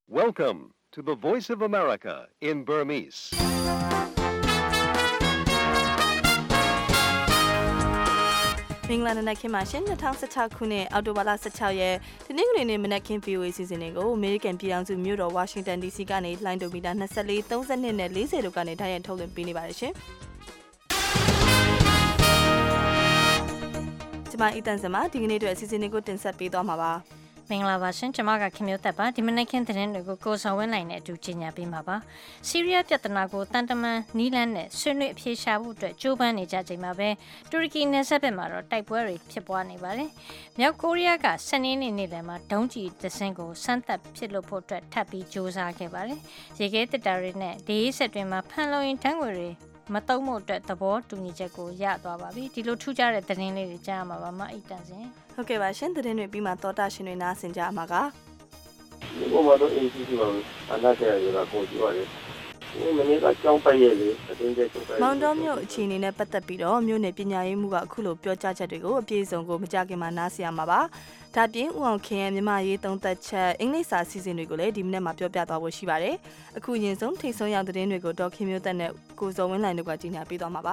Welcome to the Voice of America in Burmese. ။မင်္ဂလာနံနက်ခင်းပါရှင်2016ခုနှစ်အောက်တိုဘာလ16ရက်ဒီနေ့ကနေ့မနက်ခင်း VOA စီစဉ်တွေကိုအမေရိကန်ပြည်ထောင်စုမြို့တော် Washington DC ကနေလိုင်းဒိုမီတာ24 32နဲ့40တို့ကနေတိုက်ရိုက်ထုတ်လွှင့်ပေးနေပါတယ်ရှင်။ကျွန်မအီတန်စမဒီကနေ့အတွက်အစီအစဉ်တွေကိုတင်ဆက်ပေးသွားမှာပါ။မင်္ဂလာပါရှင်ကျွန်မကခင်မျိုးသက်ပါဒီမနေ့ခင်းသတင်းတွေကိုကိုစော်ဝင်းနိုင်နဲ့အတူကြီးညာပေးမှာပါဆီးရီးယားပြဿနာကိုတန်တမန်နီးလန်းနဲ့ဆွေးနွေးအဖြေရှာဖို့အတွက်ကြိုးပမ်းနေကြချိန်မှာပဲတူရကီနယ်စပ်ဘက်မှာတော့တိုက်ပွဲတွေဖြစ်ပွားနေပါတယ်မြောက်ကိုရီးယားကစနေနေ့နေ့လယ်မှာဒုံးကျည်သစင်းကိုစမ်းသပ်ပစ်လွှတ်ဖို့အတွက်ထပ်ပြီးကြိုးစားခဲ့ပါတယ်ရေခဲတစ်တာတွေနဲ့ဒေးဆက်တွေမှာဖန်လုံရင်တန်းငွေတွေမတုံ့ဖို့အတွက်သဘောတူညီချက်ကိုရသွားပါပြီဒီလိုထူးခြားတဲ့သတင်းလေးတွေကြားရမှာပါမအိတ်တန်စင်ဟုတ်ကဲ့ပါရှင်သတင်းတွေပြီးမှသောတာရှင်တွေနားဆင်ကြမှာကဒီပေါ်မှာတော့ ACC မှာအနာကျရတာကိုကြည့်ပါလေဒီမနေ့ကကြောင်းပိုက်ရလေအတင်းကျပ်ချုပ်မောင်တော်မြို့အခြေအနေနဲ့ပတ်သက်ပြီးတော့မြို့နယ်ပညာရေးမှုကအခုလိုပြောကြားချက်တွေကိုအပြည့်အစုံကိုမကြခင်မှာနားဆင်ရမှာပါဒါပြင်ဦးအောင်ခင်ရဲ့မြမရေးသုံးသက်ချက်အင်္ဂလိပ်စာစီစဉ်တွေကိုလည်းဒီမနေ့မှာပြောပြသွားဖို့ရှိပါတယ်အခုရင်ဆုံးထိတ်ဆုံးရောက်သတင်းတွေကိုဒေါ်ခင်မျိုးသက်နဲ့ကိုစောဝင်းလိုင်တို့ကကြီးညာပေးသွားမှာပါ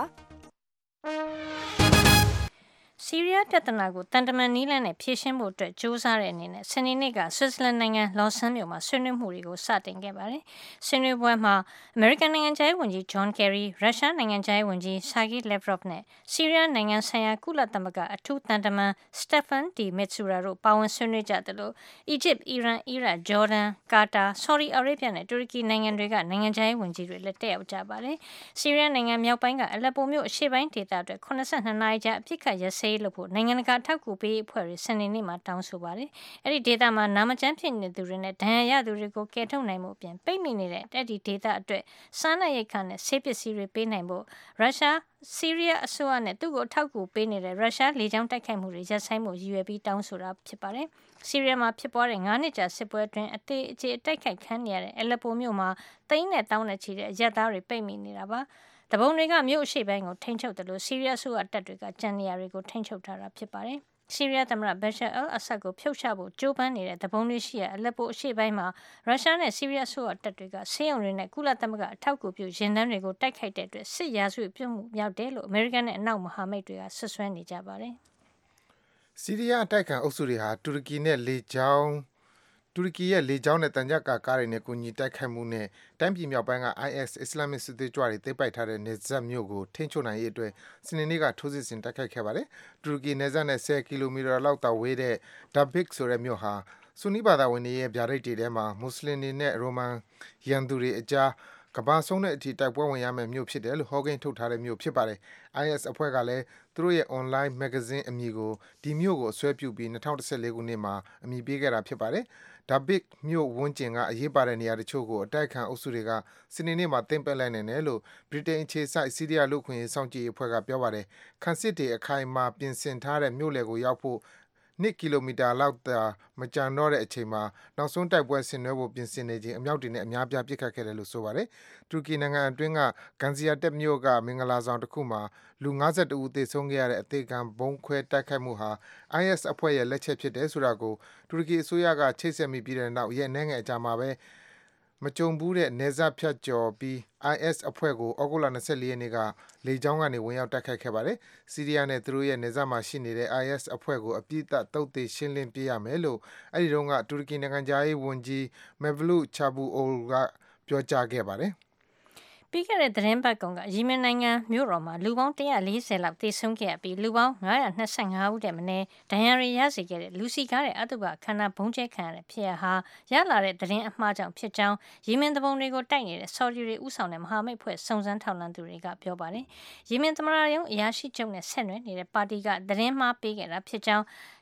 ဆီးရီးယားပြဿနာကိုတန်တမန်နီးလန်းနဲ့ဖြေရှင်းဖို့အတွက်ကြိုးစားတဲ့အနေနဲ့စနေနေ့ကဆွစ်ဇာလန်နိုင်ငံလော်ဆန်မြို့မှာဆွေးနွေးမှုတွေကိုစတင်ခဲ့ပါတယ်။ဆွေးနွေးပွဲမှာအမေရိကန်နိုင်ငံခြားရေးဝန်ကြီးဂျွန်ကယ်ရီ၊ရုရှားနိုင်ငံခြားရေးဝန်ကြီးဆာဂီလက်ဗရော့ဗ်နဲ့ဆီးရီးယားနိုင်ငံဆိုင်ရာကုလသမဂ္ဂအထူးတန်တမန်စတက်ဖန်ဒီမစ်ဆူရာတို့ပါဝင်ဆွေးနွေးကြတယ်လို့အီဂျစ်၊အီရန်၊အီရတ်၊ဂျော်ဒန်၊ကာတာ၊ဆော်ဒီအာရေဗျနဲ့တူရကီနိုင်ငံတွေကနိုင်ငံခြားရေးဝန်ကြီးတွေလည်းတက်ရောက်ကြပါတယ်။ဆီးရီးယားနိုင်ငံမြောက်ပိုင်းကအလက်ပိုမြို့အရှေ့ပိုင်းဒေသအတွက်82နာရီကြာအပစ်အခတ်ရပ်စဲရေးလုပ်ဖို့နိုင်ငံတကာထောက်ကူပေးအဖွဲ့တွေစနေနေ့မှာတောင်းဆိုပါတယ်။အဲ့ဒီဒေသမှာနာမကျန်းဖြစ်နေသူတွေနဲ့ဒဏ်ရာရသူတွေကိုကယ်ထုတ်နိုင်မှုအပြင်ပိတ်မိနေတဲ့အဲ့ဒီဒေသအတွက်စားနပ်ရိက္ခာနဲ့ဆေးပစ္စည်းတွေပေးနိုင်ဖို့ရုရှားဆီးရီးယားအစိုးရနဲ့သူ့ကိုထောက်ကူပေးနေတဲ့ရုရှားလေကြောင်းတိုက်ခိုက်မှုတွေရပ်ဆိုင်းဖို့ရည်ရွယ်ပြီးတောင်းဆိုတာဖြစ်ပါတယ်။ဆီးရီးယားမှာဖြစ်ပွားတဲ့9နှစ်ကြာစစ်ပွဲအတွင်းအသေးအကျေအတိုက်ခိုက်ခံနေရတဲ့အလက်ပိုမြို့မှာသိန်းနဲ့တောင်းနဲ့ချီတဲ့အရက်သားတွေပိတ်မိနေတာပါ။တပုံတွေကမြို့အရှိပိုင်းကိုထိန်းချုပ်တယ်လို့ဆီးရီးယားဆိုတပ်တွေကကြံနေရာတွေကိုထိန်းချုပ်ထားတာဖြစ်ပါတယ်။ဆီးရီးယားသမ္မတဘရှာအယ်အဆတ်ကိုဖျောက်ချဖို့ကြိုးပမ်းနေတဲ့တပုံတွေရှိရာအလက်ပိုအရှိပိုင်းမှာရုရှားနဲ့ဆီးရီးယားဆိုတပ်တွေကဆေးရုံတွေနဲ့ကုလသမဂ္ဂအထောက်အကူပြုရင်တန်းတွေကိုတိုက်ခိုက်တဲ့အတွက်စစ်ရာဇဝတ်ပြုမှုမြောက်တယ်လို့အမေရိကန်နဲ့အနောက်မဟာမိတ်တွေကဆွဆွဲနေကြပါတယ်။ဆီးရီးယားအတိုက်ခံအုပ်စုတွေဟာတူရကီရဲ့လေကြောင်းနဲ့တန်ကြပ်ကားတွေနဲ့ကူညီတိုက်ခိုက်မှုနဲ့တိုင်းပြည်မြောက်ပိုင်းက IS အစ္စလာမစ်စစ်သွေးကြွတွေသိမ်းပိုက်ထားတဲ့နယ်စပ်မြို့ကိုထိန်းချုပ်နိုင်ရေးအတွက်စနေနေ့ကထိုးစစ်ဆင်တိုက်ခိုက်ခဲ့ပါတယ်။တူရကီနယ်စပ်နဲ့10ကီလိုမီတာလောက်သာဝေးတဲ့ Dabik ဆိုတဲ့မြို့ဟာဆူနီးဘာသာဝင်တွေရဲ့ဗျာဒိတ်တွေထဲမှာမွတ်စလင်တွေနဲ့ရိုမန်ရန်သူတွေအကြားကဘာဆုံးတဲ့အထိတိုက်ပွဲဝင်ရမယ့်မြို့ဖြစ်တယ်လို့ဟောကိန်းထုတ်ထားတဲ့မြို့ဖြစ်ပါတယ်။ IS အဖွဲ့ကလည်းသူတို့ရဲ့ online မဂ္ဂဇင်းအမည်ကိုဒီမြို့ကိုအစွဲပြုပြီး2014ခုနှစ်မှာအမည်ပေးခဲ့တာဖြစ်ပါတယ်။ Dabik မြို့ဝန်းကျင်ကအရေးပါတဲ့နေရာတချို့ကိုအတိုက်ခံအုပ်စုတွေကစနေနေ့မှာသိမ်းပိုက်လိုက်နိုင်တယ်လို့ဗြိတိန်အခြေစိုက်ဆီးရီးယားလူ့အခွင့်အရေးစောင့်ကြည့်ရေးအဖွဲ့ကပြောပါတယ်။ခံစစ်တွေအခိုင်အမာပြင်ဆင်ထားတဲ့မြို့လယ်ကိုရောက်ဖို့2ကီလိုမီတာလောက်သာမကျန်တော့တဲ့အချိန်မှာနောက်ဆုံးတိုက်ပွဲဆင်နွှဲဖို့ပြင်ဆင်နေချိန်အမြောက်တွေနဲ့အများပြားပစ်ခတ်ခဲ့တယ်လို့ဆိုပါတယ်။တူရကီနိုင်ငံအတွင်းကGaziantepမြို့ကမင်္ဂလာဆောင်တစ်ခုမှာလူ52ဦးသေဆုံးခဲ့ရတဲ့အသေးခံဗုံးခွဲတိုက်ခိုက်မှုဟာ IS အဖွဲ့ရဲ့လက်ချက်ဖြစ်တယ်ဆိုတာကိုတူရကီအစိုးရကချိတ်ဆက်မိပြီးတဲ့နောက်ရက်အနည်းငယ်အကြာမှာပဲမကြုံဘူးတဲ့နယ်စပ်ဖြတ်ကျော်ပြီး IS အဖွဲ့ကိုဩဂုတ်လ24ရက်နေ့ကလေကြောင်းကနေဝင်ရောက်တိုက်ခိုက်ခဲ့ပါတယ်။ဆီးရီးယားနဲ့သူတို့ရဲ့နယ်စပ်မှာရှိနေတဲ့ IS အဖွဲ့ကိုအပြစ်သက်သုတ်သင်ရှင်းလင်းပြရမယ်လို့အဲဒီတုန်းကတူရကီနိုင်ငံသားရေးဝန်ကြီး Mevlut Cavusoglu ကပြောကြားခဲ့ပါတယ်။ပြီးခဲ့တဲ့သတင်းပတ်ကုန်ကယီမင်နိုင်ငံမြို့တော်မှာလူပေါင်း140လောက်သေဆုံးခဲ့ရပြီးလူပေါင်း925ဦးတည်းမင်းဒဏ်ရာတွေရရှိခဲ့တဲ့လူစီကားတဲ့အတုပခန္ဓာဘုံကျဲခံရတဲ့ဖြစ်ရပ်ဟာရလာတဲ့သတင်းအမှားကြောင့်ဖြစ်ကြောင်းယီမင်တပုံတွေကိုတိုက်နေတဲ့ဆော်ဒီတွေဥဆောင်တဲ့မဟာမိတ်ဖွဲ့စုံစမ်းထောက်လှမ်းသူတွေကပြောပါတယ်။ယီမင်သမ္မတရုံးအရာရှိချုပ်နဲ့ဆက်နွယ်နေတဲ့ပါတီကသတင်းမှားပေးခဲ့တာဖြစ်ကြောင်း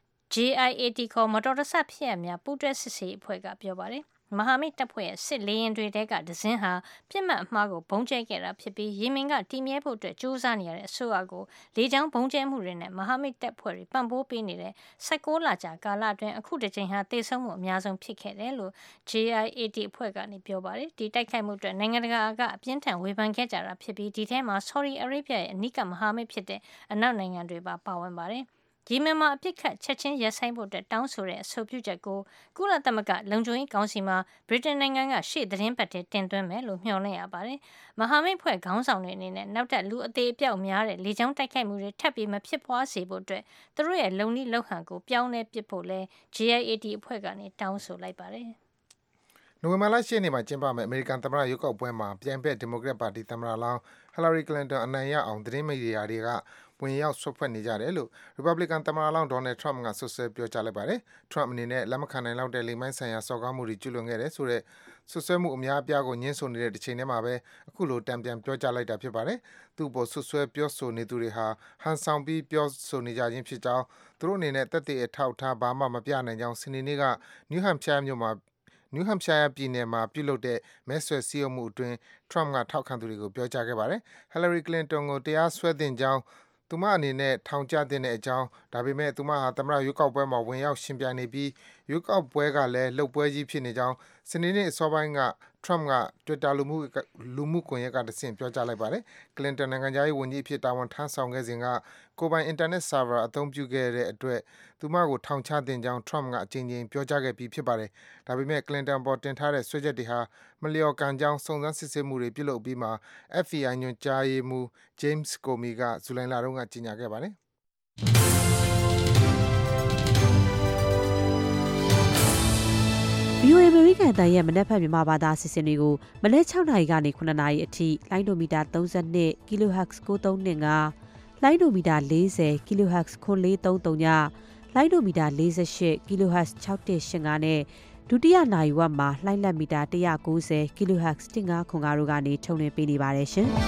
JIAT ခေါ်မတော်တဆဖြစ်ရပ်များပူးတွဲစစ်ဆေးအဖွဲ့ကပြောပါတယ်။မဟာမိတ်တပ်ဖွဲ့ရဲ့စစ်လေယာဉ်တွေတဲကဒဇင်းဟာပြစ်မှတ်အမှားကိုဘုံကျဲခဲ့တာဖြစ်ပြီးယီမင်ကတည်မြဲဖို့အတွက်ကြိုးစားနေရတဲ့အစိုးရကိုလေကြောင်းဘုံကျဲမှုတွေနဲ့မဟာမိတ်တပ်ဖွဲ့တွေပံ့ပိုးပေးနေတဲ့16လကြာကာလအတွင်းအခုတစ်ချိန်ဟာသေဆုံးမှုအများဆုံးဖြစ်ခဲ့တယ်လို့ JIAT အဖွဲ့ကနေပြောပါတယ်။ဒီတိုက်ခိုက်မှုအတွက်နိုင်ငံတကာကအပြင်းထန်ဝေဖန်ခဲ့ကြတာဖြစ်ပြီးဒီထဲမှာ Saudi Arabia ရဲ့အနိကမဟာမိတ်ဖြစ်တဲ့အနောက်နိုင်ငံတွေပါဝင်ပါတယ်။ဂျီမင်မှာအပြစ်ခတ်ချက်ချင်းရပ်ဆိုင်းဖို့တောင်းဆိုတဲ့အဆိုပြုချက်ကိုကုလသမဂ္ဂလုံခြုံရေးကောင်စီမှာဗြိတိန်နိုင်ငံကရှေ့သတင်းပတ်ထဲတင်သွင်းမယ်လို့မျှော်လင့်ရပါတယ်။မဟာမိတ်ဖွဲ့ခေါင်းဆောင်တွေအနေနဲ့နောက်ထပ်လူအသေးအပြောက်များတဲ့လေကြောင်းတိုက်ခိုက်မှုတွေထပ်ပြီးမဖြစ်ပွားစေဖို့သူတို့ရဲ့လုံနည်းလုံဟန်ကိုပြောင်းလဲပစ်ဖို့လဲ GIAT အဖွဲ့ကနေတောင်းဆိုလိုက်ပါတယ်။နိုဝင်ဘာလ 10 ရက်နေ့မှာကျင်းပမယ့်အမေရိကန်သမ္မတရွေးကောက်ပွဲမှာပြိုင်ဘက်ဒီမိုကရက်ပါတီသမ္မတလောင်း Hillary Clinton အနိုင်ရအောင်သတင်းမီဒီယာတွေကဝင်ရောက်စွက်ဖက်နေကြတယ်လို့ Republican သမ္မတလောင်း Donald Trump ကစွပ်စွဲပြောကြားလိုက်ပါတယ်။ Trump အနေနဲ့လက်မခံနိုင်လောက်တဲ့လိင်ပိုင်းဆိုင်ရာစော်ကားမှုတွေကျူးလွန်ခဲ့တယ်ဆိုတဲ့စွပ်စွဲမှုအများအပြားကိုငြင်းဆိုနေတဲ့တစ်ချိန်တည်းမှာပဲအခုလိုတန်ပြန်ပြောကြားလိုက်တာဖြစ်ပါတယ်။သူ့အပေါ်စွပ်စွဲပြောဆိုနေသူတွေဟာဟန်ဆောင်ပြီးပြောဆိုနေကြခြင်းဖြစ်ကြောင်းသူတို့အနေနဲ့သက်သေအထောက်အထားဘာမှမပြနိုင်ကြောင်းစနေနေ့က New Hampshire ပြည်နယ်မှာပြုလုပ်တဲ့မဲဆွယ်စည်းရုံးမှုအတွင်း Trump ကထောက်ခံသူတွေကိုပြောကြားခဲ့ပါတယ်။ Hillary Clinton ကိုတရားစွဲသင့်ကြောင်းသူမအနေနဲ့ထောင်ကျသင့်တဲ့အကြောင်းဒါပေမဲ့သူမဟာသမ္မတရွေးကောက်ပွဲမှာဝင်ရောက်ယှဉ်ပြိုင်နေပြီးရွေးကောက်ပွဲကလည်းလုပ်ပွဲကြီးဖြစ်နေကြောင်းစနေနေ့အစောပိုင်းက Trump က Twitter လူမှုကွန်ရက်ကတဆင့်ပြောကြားလိုက်ပါတယ်။ Clinton နိုင်ငံခြားရေးဝန်ကြီးအဖြစ်တာဝန်ထမ်းဆောင်ခဲ့စဉ်ကကိုယ်ပိုင်အင်တာနက်ဆာဗာအသုံးပြုခဲ့တဲ့အတွက်သူမကိုထောင်ချသင့်ကြောင်း Trump ကအကြိမ်ကြိမ်ပြောကြားခဲ့ပြီးဖြစ်ပါတယ်။ဒါပေမဲ့ Clinton အပေါ်တင်ထားတဲ့စွဲချက်တွေဟာမလျော်ကန်ကြောင်းစုံစမ်းစစ်ဆေးမှုတွေပြုလုပ်အပြီးမှာ FBI ညွှန်ကြားရေးမှူး James Comey က ဇူလိုင်လတုန်းကကြေညာခဲ့ပါတယ်။ VOA အမေရိကန်တန်ရဲ့မနက်ဖြန်မြန်မာဘာသာအစီအစဉ်တွေကိုမနက်6နာရီကနေ9နာရီအထိလိုင်းဒိုမီတာ32 kHz 9325လိုင်းဒိုမီတာ40 kHz 9433ညလိုင်းဒိုမီတာ48 kHz 6185နဲ့ဒုတိယနာရီဝက်မှာလှိုင်းလက်မီတာ190 kHz 1505တို့ကနေထုတ်လွှင့်ပေးနေပါတယ်ရှင်။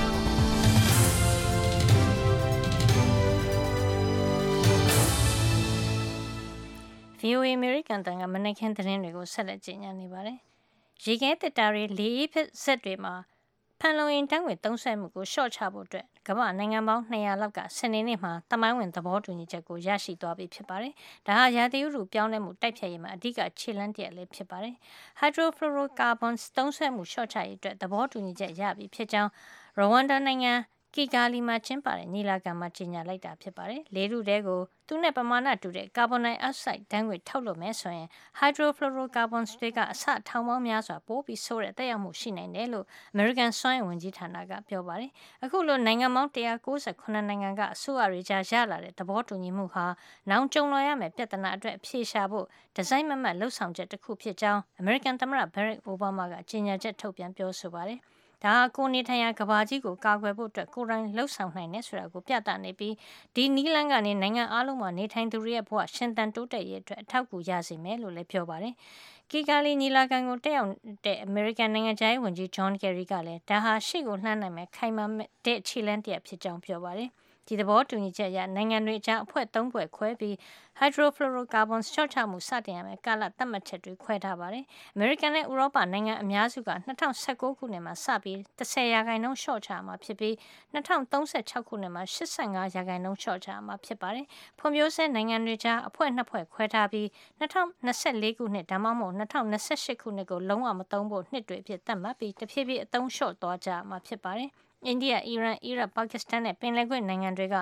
VOA အမေရိကန်တန်ကမနက်ခင်းသတင်းတွေကိုဆက်လက်ကြီးညာနေပါတယ်။ရေခဲတစ်တာတွေလေအေးစက်တွေမှာဖန်လုံအိမ်ဓာတ်ငွေ့သုံးစွဲမှုကိုလျှော့ချဖို့ကမ္ဘာနိုင်ငံပေါင်း200လောက်ကစနေနေ့မှာသမိုင်းဝင်သဘောတူညီချက်ကိုရရှိသွားပြီဖြစ်ပါတယ်။ဒါဟာရာသီဥတုပြောင်းလဲမှုတိုက်ဖျက်ရေးမှာအဓိကခြေလှမ်းတစ်ရပ်လည်းဖြစ်ပါတယ်။ Hydrofluorocarbons သုံးစွဲမှုလျှော့ချရေးအတွက်သဘောတူညီချက်ရပြီဖြစ်ကြောင်းရဝမ်ဒါနိုင်ငံကီဂါလီမှာကျင်းပတဲ့ညီလာခံမှာကြေညာလိုက်တာဖြစ်ပါတယ်။လေထုထဲကိုသူနဲ့ပမာဏတူတဲ့ကာဗွန်ဒိုင်အောက်ဆိုက်ဓာတ်ငွေ့ထုတ်လွှတ်မယ်ဆိုရင် hydrofluorocarbons တွေကအဆထောင်ပေါင်းများစွာပိုပြီးဆိုးတဲ့သက်ရောက်မှုရှိနိုင်တယ်လို့ American စွမ်းအင်ဝန်ကြီးဌာနကပြောပါတယ်။အခုလိုနိုင်ငံပေါင်း198နိုင်ငံကအစိုးရတွေကြားရလာတဲ့သဘောတူညီမှုဟာနောင်ကြုံလာရမယ့်ပြဿနာအတွက်အဖြေရှာဖို့ဒီဇိုင်းမမတ်လှုပ်ဆောင်ချက်တစ်ခုဖြစ်ကြောင်း American သမ္မတ Barack Obama ကကြေညာချက်ထုတ်ပြန်ပြောဆိုပါတယ်။ဒါဟာကိုနေထိုင်ရာကဘာကြီးကိုကာကွယ်ဖို့ကိုယ်တိုင်လှုပ်ဆောင်နိုင်တယ်ဆိုတာကိုပြသနေပြီးဒီနီးလန်းကနေနိုင်ငံအားလုံးမှာနေထိုင်သူတွေရဲ့ဘဝရှင်သန်တိုးတက်ရေးအတွက်အထောက်အကူရစေမယ်လို့လည်းပြောပါတယ်။ကီဂါလီညီလာခံကိုတက်ရောက်တဲ့အမေရိကန်နိုင်ငံခြားရေးဝန်ကြီး John Kerry ကလည်းဒါဟာရှေ့ကိုလှမ်းနိုင်မဲ့ခိုင်မာတဲ့ခြေလှမ်းတစ်ရပ်ဖြစ်ကြောင်းပြောပါတယ်။ဒီသဘောတူညီချက်အရနိုင်ငံတွေအကြားအဖွဲ့3ဖွဲ့ခွဲပြီး hydrofluorocarbons လျှော့ချမှုစတင်ရမယ့်ကာလသတ်မှတ်ချက်တွေခွဲထားပါတယ်။ အမေရိကန်နဲ့ဥရောပနိုင်ငံအများစုက2019ခုနှစ်မှာစပြီး10%လျှော့ချမှာဖြစ်ပြီး2036ခုနှစ်မှာ85%လျှော့ချမှာဖြစ်ပါတယ်။ဖွံ့ဖြိုးဆဲနိုင်ငံတွေကြားအဖွဲ့2ဖွဲ့ခွဲထားပြီး2024ခုနှစ်ဒါမှမဟုတ်2028ခုနှစ်ကိုလုံးဝမသုံးဖို့နှစ်တွေအဖြစ်သတ်မှတ်ပြီးတဖြည်းဖြည်းအသုံးလျှော့သွားကြမှာဖြစ်ပါတယ်။အိန္ဒိယ၊အီရန်၊အီရတ်၊ပါကစ္စတန်နဲ့ပင်လယ်ကွေ့နိုင်ငံတွေက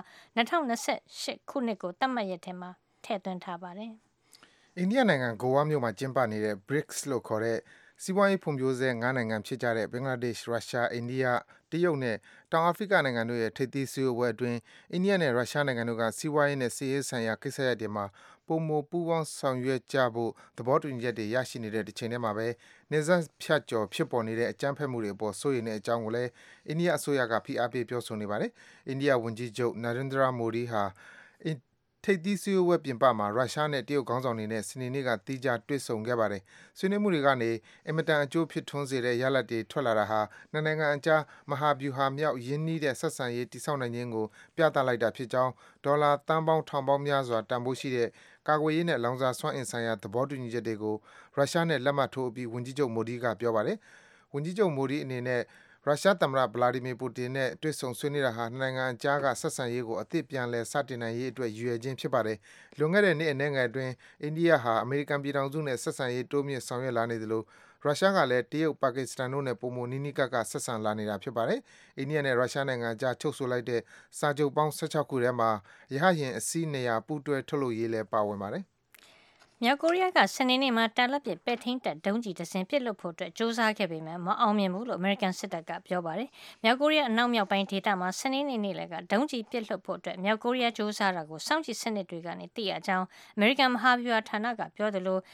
2028ခုနှစ်ကိုသတ်မှတ်ရက်ထဲမှာထည့်သွင်းထားပါတယ်။အိန္ဒိယနိုင်ငံဂိုဝါမြို့မှာကျင်းပနေတဲ့ BRICS လို့ခေါ်တဲ့စီးပွားရေးဖွံ့ဖြိုးဆဲ9နိုင်ငံဖြစ်ကြတဲ့ဘင်္ဂလားဒေ့ရှ်၊ရုရှား၊အိန္ဒိယ၊တရုတ်နဲ့တောင်အာဖရိကနိုင်ငံတို့ရဲ့ထိပ်သီးစည်းဝေးပွဲအတွင်းအိန္ဒိယနဲ့ရုရှားနိုင်ငံတို့ကစီးပွားရေးနဲ့စစ်ရေးဆိုင်ရာကိစ္စရပ်တွေမှာပိုမိုပူးပေါင်းဆောင်ရွက်ကြဖို့သဘောတူညီချက်တွေရရှိနေတဲ့တစ်ချိန်တည်းမှာပဲနယ်စပ်ဖြတ်ကျော်ဖြစ်ပေါ်နေတဲ့အကြမ်းဖက်မှုတွေအပေါ်စိုးရိမ်တဲ့အကြောင်းကိုလည်းအိန္ဒိယအစိုးရကဖိအားပေးပြောဆိုနေပါတယ်။အိန္ဒိယဝန်ကြီးချုပ် Narendra Modi ဟာထိပ်သီးစည်းဝေးပွဲပြင်ပမှာရုရှားနဲ့တရုတ်ခေါင်းဆောင်တွေနဲ့စနေနေ့ကသီးခြားတွေ့ဆုံခဲ့ပါတယ်။ဆွေးနွေးမှုတွေကနေအင်မတန်အကျိုးဖြစ်ထွန်းစေတဲ့ရလဒ်တွေထွက်လာတာဟာနှစ်နိုင်ငံအကြားမဟာဗျူဟာမြောက်ရင်းနှီးတဲ့ဆက်ဆံရေးတည်ဆောက်နိုင်ခြင်းကိုပြသလိုက်တာဖြစ်ကြောင်းဒေါ်လာသန်းပေါင်းထောင်ပေါင်းများစွာတန်ဖိုးရှိတဲ့ကာကွယ်ရေးနဲ့လောင်စာစွမ်းအင်ဆိုင်ရာသဘောတူညီချက်တွေကိုရုရှားနဲ့လက်မှတ်ထိုးအပြီးဝန်ကြီးချုပ် Modi ကပြောပါတယ်။ဝန်ကြီးချုပ် Modi အနေနဲ့ရုရှားသမ္မတ Vladimir Putin နဲ့တွေ့ဆုံဆွေးနွေးတာဟာနှစ်နိုင်ငံအကြားကဆက်ဆံရေးကိုအသစ်ပြန်လည်စတင်နိုင်ရေးအတွက်ရည်ရွယ်ခြင်းဖြစ်ပါတယ်။ လွန်ခဲ့တဲ့နှစ်အနည်းငယ်အတွင်းအိန္ဒိယဟာအမေရိကန်ပြည်ထောင်စုနဲ့ဆက်ဆံရေးတိုးမြှင့်ဆောင်ရွက်လာနေသလိုရုရှားကလည်းတရုတ်ပါကစ္စတန်တို့နဲ့ပုံမနီးနီးကပ်ဆက်ဆံလာနေတာဖြစ်ပါတယ်။အိန္ဒိယနဲ့ရုရှားနိုင်ငံကြားချုပ်ဆိုလိုက်တဲ့စာချုပ်ပေါင်း16ခုထဲမှာရဟတ်ယာဉ်အစီး200ပူးတွဲထုတ်လုပ်ရေးလည်းပါဝင်ပါတယ်မြောက်ကိုရီးယားကစနေနေ့မှာတာလတ်ပစ်ပဲ့ထိန်းတပ်ဒုံးကျည်တစ်စင်းပစ်လွှတ်ဖို့အတွက်စ조사ခဲ့ပေမဲ့မအောင်မြင်ဘူးလို့အမေရိကန်စစ်တပ်ကပြောပါတယ်။မြောက်ကိုရီးယားအနောက်မြောက်ပိုင်းဒေသမှာစနေနေ့နေ့လယ်ကဒုံးကျည်ပစ်လွှတ်ဖို့အတွက်မြောက်ကိုရီးယားစ조사တာကိုစောင့်ကြည့်စနစ်တွေကနေသိရကြောင်းအမေရိကန်မဟာဗျူဟာဌာနကပြောတယ်လို့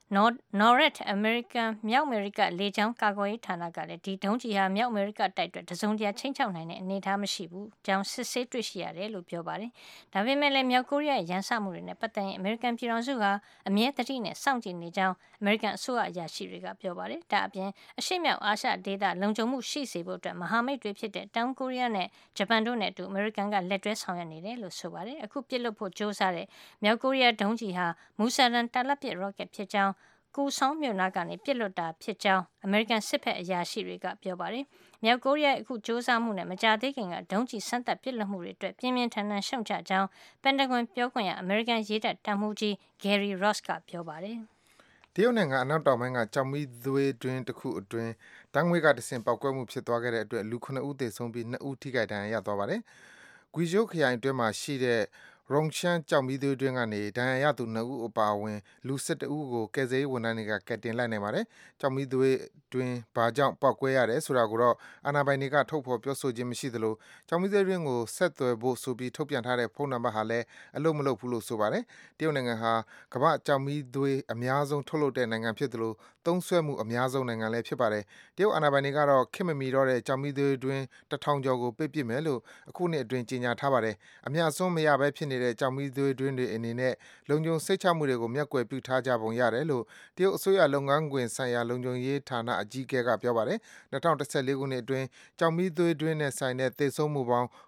NORAD အမေရိကန်မြောက်အမေရိကလေကြောင်းကာကွယ်ရေးဌာနကလည်းဒီဒုံးကျည်ဟာမြောက်အမေရိကတိုက်အတွက်တစုံတရာချင်းချောက်နိုင်တဲ့အနေအထားမရှိဘူး။ကြောင်းစစ်ဆေးတွေ့ရှိရတယ်လို့ပြောပါတယ်။ဒါပေမဲ့လည်းမြောက်ကိုရီးယားရဲ့ရန်စမှုတွေနဲ့ပတ်သက်ရင်အမေရိကန်ပြည်ထောင်စုဟာအမြဲတတိနဲ့စောင့်ကြည့်နေကြောင်းအမေရိကန်အစိုးရအရာရှိတွေကပြောပါတယ်။ဒါအပြင်အရှေ့မြောက်အာရှဒေသလုံခြုံမှုရှိစေဖို့အတွက်မဟာမိတ်တွေဖြစ်တဲ့တောင်ကိုရီးယားနဲ့ဂျပန်တို့နဲ့အတူအမေရိကန်ကလက်တွဲဆောင်ရွက်နေတယ်လို့ဆိုပါတယ်။အခုပြစ်လွတ်ဖို့စ조사တဲ့မြောက်ကိုရီးယားဒုံးကျည်ဟာမူဆယ်လန်တာလတ်ပစ်ရော့ကက်ဖြစ်ကြောင်းကူဆောင်မြို့နာကနေပြစ်လွတ်တာဖြစ်ကြောင်းအမေရိကန်စစ်ဖက်အရာရှိတွေကပြောပါတယ်။မြောက်ကိုရီးယားအခုစ조사မှုနဲ့မကြာသေးခင်ကဒုံးကျည်စမ်းသပ်ပြစ်လွတ်မှုတွေအတွက်ပြင်းပြင်းထန်ထန်ရှုံချကြောင်းပန်တဂွန်ပြောခွင့်ရအမေရိကန်ရေးတပ်တပ်မှူးကြီး Gary Ross ကပြောပါတယ်။တရုတ်နိုင်ငံအနောက်တောင်ပိုင်းကကြောင်မီသွေးတွင်းတစ်ခုအတွင်းတန်းငွေကတဆင့်ပောက်ကွဲမှုဖြစ်သွားခဲ့တဲ့အတွက်လူ9ဦးသေဆုံးပြီး2ဦးထိခိုက်ဒဏ်ရာရသွားပါတယ်။ဂွီဂျိုခရိုင်အတွင်းမှာရှိတဲ့ရုံရှမ်းကြောင်မီသွေးတွင်းကနေဒဏ်ရာရသူ2ဦးအပါအဝင်လူ17ဦးကိုကယ်ဆယ်ရေးဝန်ထမ်းတွေကကယ်တင်လိုက်နိုင်ပါတယ်။ကြောင်မီသွေးတွင်းဘာကြောင့်ပောက်ကွဲရတယ်ဆိုတာကိုတော့အာဏာပိုင်တွေကထုတ်ဖော်ပြောဆိုခြင်းမရှိသလိုကြောင်မီသွေးတွင်းကိုဆက်သွယ်ဖို့ဆိုပြီးထုတ်ပြန်ထားတဲ့ဖုန်းနံပါတ်ဟာလည်းအလုပ်မလုပ်ဘူးလို့ဆိုပါတယ်။တရုတ်နိုင်ငံဟာကမ္ဘာ့ကြောင်မီသွေးအများဆုံးထုတ်လုပ်တဲ့နိုင်ငံဖြစ်သလိုသုံးစွဲမှုအများဆုံးနိုင်ငံလည်းဖြစ်ပါတယ်။တရုတ်အာဏာပိုင်တွေကတော့ခင်မမီတော့တဲ့ကြောင်မီသွေးတွင်း1000ကျော်ကိုပိတ်ပစ်မယ်လို့အခုနှစ်အတွင်းကြေညာထားပါတယ်။အများဆုံးမရဘဲဖြစ်နေတဲ့ကြောင်မီသွေးတွင်းတွေအနေနဲ့လုံခြုံစိတ်ချမှုတွေကိုမျက်ကွယ်ပြုထားကြပုံရတယ်လို့တရုတ်အစိုးရလုပ်ငန်းခွင်ဆိုင်ရာလုံခြုံရေးဌာနအကြီးအကဲကပြောပါတယ်။2014ခုနှစ်အတွင်းကြောင်မီသွေးတွင်းနဲ့ဆိုင်တဲ့သေဆုံးမှုပေါင်း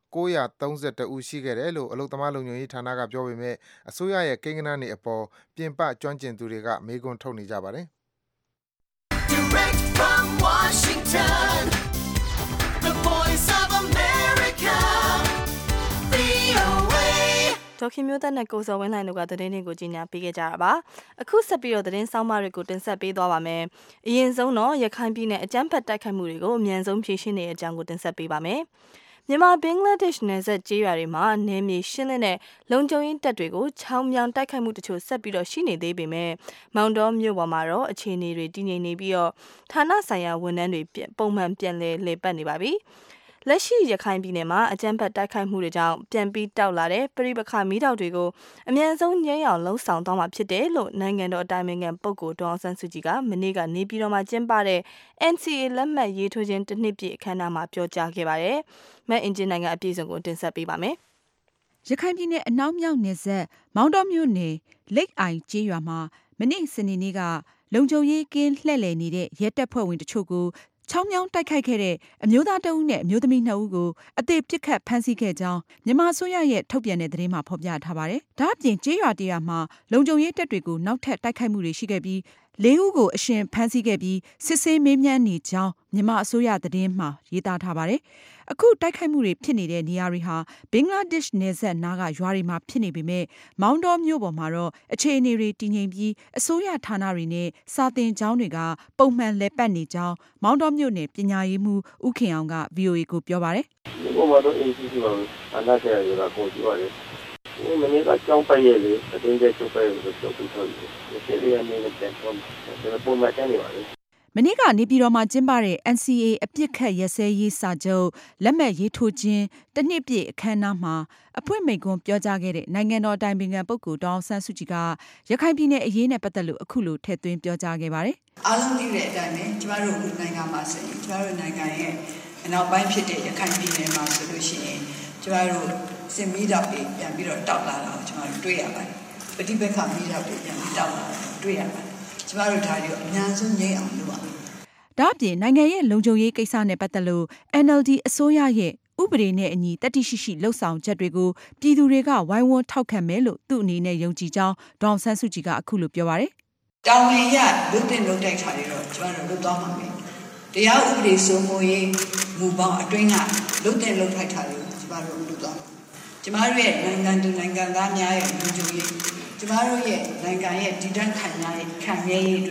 931ဦးရှိခဲ့တယ်လို့အလုပ်သမားလုံခြုံရေးဌာနကပြောပေမဲ့အစိုးရရဲ့ကိန်းဂဏန်းတွေအပေါ်ပြင်ပကျွမ်းကျင်သူတွေကမေးခွန်းထုတ်နေကြပါတယ်။ Direct from Washington, the voice of America, VOA. ဒေါခင်မျိုးသက်နဲ့ကိုစော်ဝင်းလှိုင်တို့ကသတင်းတွေကိုကြီးညာပေးခဲ့ကြတာပါအခုဆက်ပြီးတော့သတင်းဆောင်မတွေကိုတင်ဆက်ပေးသွားပါမယ်အရင်ဆုံးတော့ရခိုင်ပြည်နယ်အကြမ်းဖက်တိုက်ခိုက်မှုတွေကိုအမြန်ဆုံးဖြေရှင်းနေတဲ့အကြောင်းကိုတင်ဆက်ပေးပါမယ်မြန်မာဘင်္ဂလားဒေ့ရှ်နယ်စပ်ကျေးရွာတွေမှာနယ်မြေရှင်းလင်းတဲ့လုံခြုံရေးတပ်တွေကိုချောင်းမြောင်တိုက်ခိုက်မှုတချို့ဆက်ပြီးတော့ရှိနေသေးပေမဲ့မောင်တော်မြို့ပေါ်မှာတော့အခြေအနေတွေတည်ငြိမ်နေပြီးတော့ဌာနဆိုင်ရာဝန်ထမ်းတွေပုံမှန်ပြန်လည်ပတ်နေပါပြီလက်ရှိရခိုင်ပြည်နယ်မှာအကြမ်းဖက်တိုက်ခိုက်မှုတွေကြောင့်ပြန်ပြီးတောက်လာတဲ့ပြိပခမီးတောက်တွေကိုအမြန်ဆုံးငြိမ်းအောင်လှုံ့ဆော်သွားမှာဖြစ်တယ်လို့နိုင်ငံတော်အတိုင်ပင်ခံပုဂ္ဂိုလ်ဒေါအောင်ဆန်းစုကြည်ကမနေ့ကနေပြည်တော်မှာကျင်းပတဲ့ NCA လက်မှတ်ရေးထိုးခြင်းတစ်နှစ်ပြည့်အခမ်းအနားမှာပြောကြားခဲ့ပါတယ်။မတ်အင်ဂျင်နိုင်ငံအပြည့်စုံကိုတင်ဆက်ပေးပါမယ်။ရခိုင်ပြည်နယ်အနောက်မြောက်နယ်စပ်မောင်တော်မြို့နယ်လိတ်အိုင်ကျေးရွာမှာမနေ့စနေနေ့ကလုံခြုံရေးကင်းလှည့်လည်နေတဲ့ရဲတပ်ဖွဲ့ဝင်တချို့ကိုချောင်းမြောင်းတိုက်ခိုက်ခဲ့တဲ့အမျိုးသားတဦးနဲ့အမျိုးသမီး2ဦးကိုအသေးပစ်ခတ်ဖမ်းဆီးခဲ့ကြောင်းမြန်မာအစိုးရရဲ့ထုတ်ပြန်တဲ့သတင်းမှာဖော်ပြထားပါတယ်။ဒါ့အပြင်ကျေးရွာတရွာမှာလုံခြုံရေးတပ်တွေကိုနောက်ထပ်တိုက်ခိုက်မှုတွေရှိခဲ့ပြီး4ဦးကိုအရှင်ဖမ်းဆီးခဲ့ပြီးစစ်ဆေးမေးမြန်းနေကြောင်းမြန်မာအစိုးရသတင်းမှာရေးသားထားပါတယ်။အခုတိုက်ခိုက်မှုတွေဖြစ်နေတဲ့နေရာတွေဟာဘင်္ဂလားဒေ့ရှ်နယ်စပ်နားကရွာတွေမှာဖြစ်နေပေမဲ့မောင်တော်မြို့ပေါ်မှာတော့အခြေအနေတွေတည်ငြိမ်ပြီးအစိုးရဌာနတွေနဲ့စာသင်ကျောင်းတွေကပုံမှန်လည်ပတ်နေကြောင်းမောင်တော်မြို့နယ်ပညာရေးမှူးဦးခင်အောင်က VOA ကိုပြောပါတယ်။ဒီပေါ်မှာတော့ ACC ပါအနာဆက်ရတာကိုကြည့်ရတယ်။မနေ့ကကျောင်းပိုက်ရလေအတင်းကျပ်ချုပ်ပိုက်လို့ပြောပြီးတော့ဒီစီရီယအနေနဲ့ပြန်တော့ပုံမှန်တန်းနေပါလေ။မနေ့ကနေပြည်တော်မှာကျင်းပတဲ့ NCA အပြစ်ခတ်ရစဲရေးစာချုပ်လက်မှတ်ရေးထိုးခြင်းတစ်နှစ်ပြည့်အခမ်းအနားမှာအဖွင့်မိန့်ခွန်းပြောကြားခဲ့တဲ့နိုင်ငံတော်အတိုင်ပင်ခံပုဂ္ဂိုလ်ဒေါအောင်ဆန်းစုကြည်ကရခိုင်ပြည်နယ်အရေးနဲ့ပတ်သက်လို့အခုလိုထည့်သွင်းပြောကြားခဲ့ပါတယ်။အားလုံးသိတဲ့အတိုင်းပဲကျမတို့နိုင်ငံမှာဆိုရင်ကျမတို့နိုင်ငံရဲ့အနောက်ပိုင်းဖြစ်တဲ့ရခိုင်ပြည်နယ်မှာဆိုလို့ရှိရင်ကျမတို့စင်မီးတောက်တွေပြန်ပြီးတော့တောက်လာတာကိုကျမတို့တွေ့ရပါတယ်။ပဋိပက္ခမီးတောက်တွေပြန်ပြီးတောက်လာတာတွေ့ရပါတယ်။ကျမတို့ဒါတွေကိုအများဆုံးငြိမ်းအောင်လုပ်ပါမယ်။ဒါ့အပြင်နိုင်ငံရဲ့လုံခြုံရေးကိစ္စနဲ့ပတ်သက်လို့ NLD အစိုးရရဲ့ဥပဒေနဲ့အညီတတိရှိရှိလှုပ်ဆောင်ချက်တွေကိုပြည်သူတွေကဝိုင်းဝန်းထောက်ခံမယ်လို့သူ့အနေနဲ့ယုံကြည်ကြောင်းဒေါအောင်ဆန်းစုကြည်ကအခုလိုပြောပါတယ်။တောင်ဝင်ရလူတင်လုပ်တိုက်တာတွေတော့ကျမတို့လုပ်သွားမှာပဲ။တရားဥပဒေစိုးမိုးရေးမူပေါင်းအတွင်းကလူတင်လုပ်တိုက်တာတွေကျမတို့လုပ်သွားမှာ။ကျမတို့ရဲ့နိုင်ငံသူနိုင်ငံသားများရဲ့လူထုရေးကျမတို့ရဲ့နိုင်ငံရဲ့တည်တံ့ခံရရေးအတွက်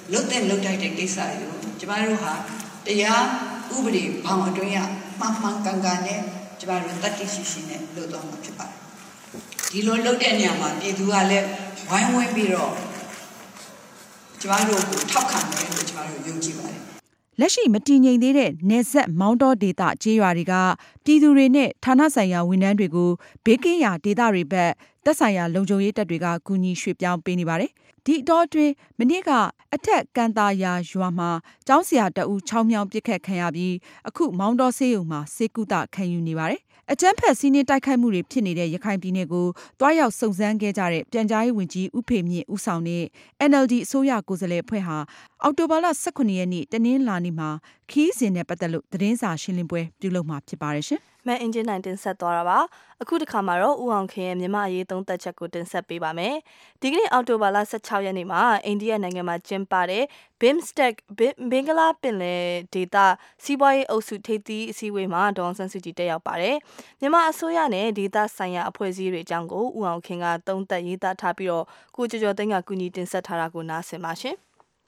လုတ်တဲ့လုတ်တိုက်တဲ့ကိစ္စတွေကိုကျမတို့ဟာတရားဥပဒေဘောင်အတွင်းရမှန်မှန်ကန်ကန်နဲ့ကျမတို့တတ်သိရှိရှိနဲ့လုပ်သွားမှာဖြစ်ပါတယ်ဒီလိုလုပ်တဲ့နေရာမှာပြည်သူကလည်းဝိုင်းဝန်းပြီးတော့ကျမတို့ကိုထောက်ခံတယ်လို့ကျမတို့ယုံကြည်ပါတယ်လက်ရှိမတည်ငြိမ်သေးတဲ့နယ်စပ်မောင်းတော်ဒေသကျေးရွာတွေကပြည်သူတွေနဲ့ဌာနဆိုင်ရာဝန်ထမ်းတွေကိုဘေးကင်းရာဒေသတွေဘက်သက်ဆိုင်ရာလုံခြုံရေးတပ်တွေကကူညီရွှေ့ပြောင်းပေးနေပါတယ်။ဒီအတောအတွင်းမနေ့ကအထက်ကန်တာယာရွာမှာကျောင်းဆရာတအူးချောင်းမြောင်းပစ်ခတ်ခံရပြီးအခုမောင်းတော်ဆေးရုံမှာဆေးကုသခံယူနေပါတယ်။အကြမ်းဖက်စီးနင်းတိုက်ခိုက်မှုတွေဖြစ်နေတဲ့ရခိုင်ပြည်နယ်ကိုတွားရောက်စုံစမ်းခဲ့ကြတဲ့ပြန်ကြားရေးဝန်ကြီးဦးဖေမြင့်ဦးဆောင်တဲ့ NLD အစိုးရကိုယ်စားလှယ်အဖွဲ့ဟာအောက်တိုဘာလ 18 ရက်နေ့တနင်္လာနေ့မှာခီးစဉ်နဲ့ပတ်သက်လို့သတင်းစာရှင်းလင်းပွဲပြုလုပ်မှာဖြစ်ပါတယ်ရှင်။မန်အင်ဂျင်နိုင်တင်ဆက်သွားတာပါအခုတစ်ခါမှာတော့ဦးအောင်ခင်ရဲ့မြန်မာအရေးသုံးသပ်ချက်ကိုတင်ဆက်ပေးပါမယ်ဒီကနေ့အောက်တိုဘာလ 16 ရက်နေ့မှာအိန္ဒိယနိုင်ငံမှာကျင်းပတဲ့ BIMSTEC ဘင်္ဂလားပင်လယ်ဒေသစီးပွားရေးအုပ်စုထိပ်သီးအစည်းအဝေးမှာဒေါ်အောင်ဆန်းစုကြည်တက်ရောက်ပါတယ်မြန်မာအစိုးရနဲ့ဒေသဆိုင်ရာအဖွဲ့အစည်းတွေအကြောင်းကိုဦးအောင်ခင်ကသုံးသပ်ရေးသားထားပြီးတော့ကိုကျော်ကျော်သိန်းကကူညီတင်ဆက်ထားတာကိုနားဆင်ပါရှင်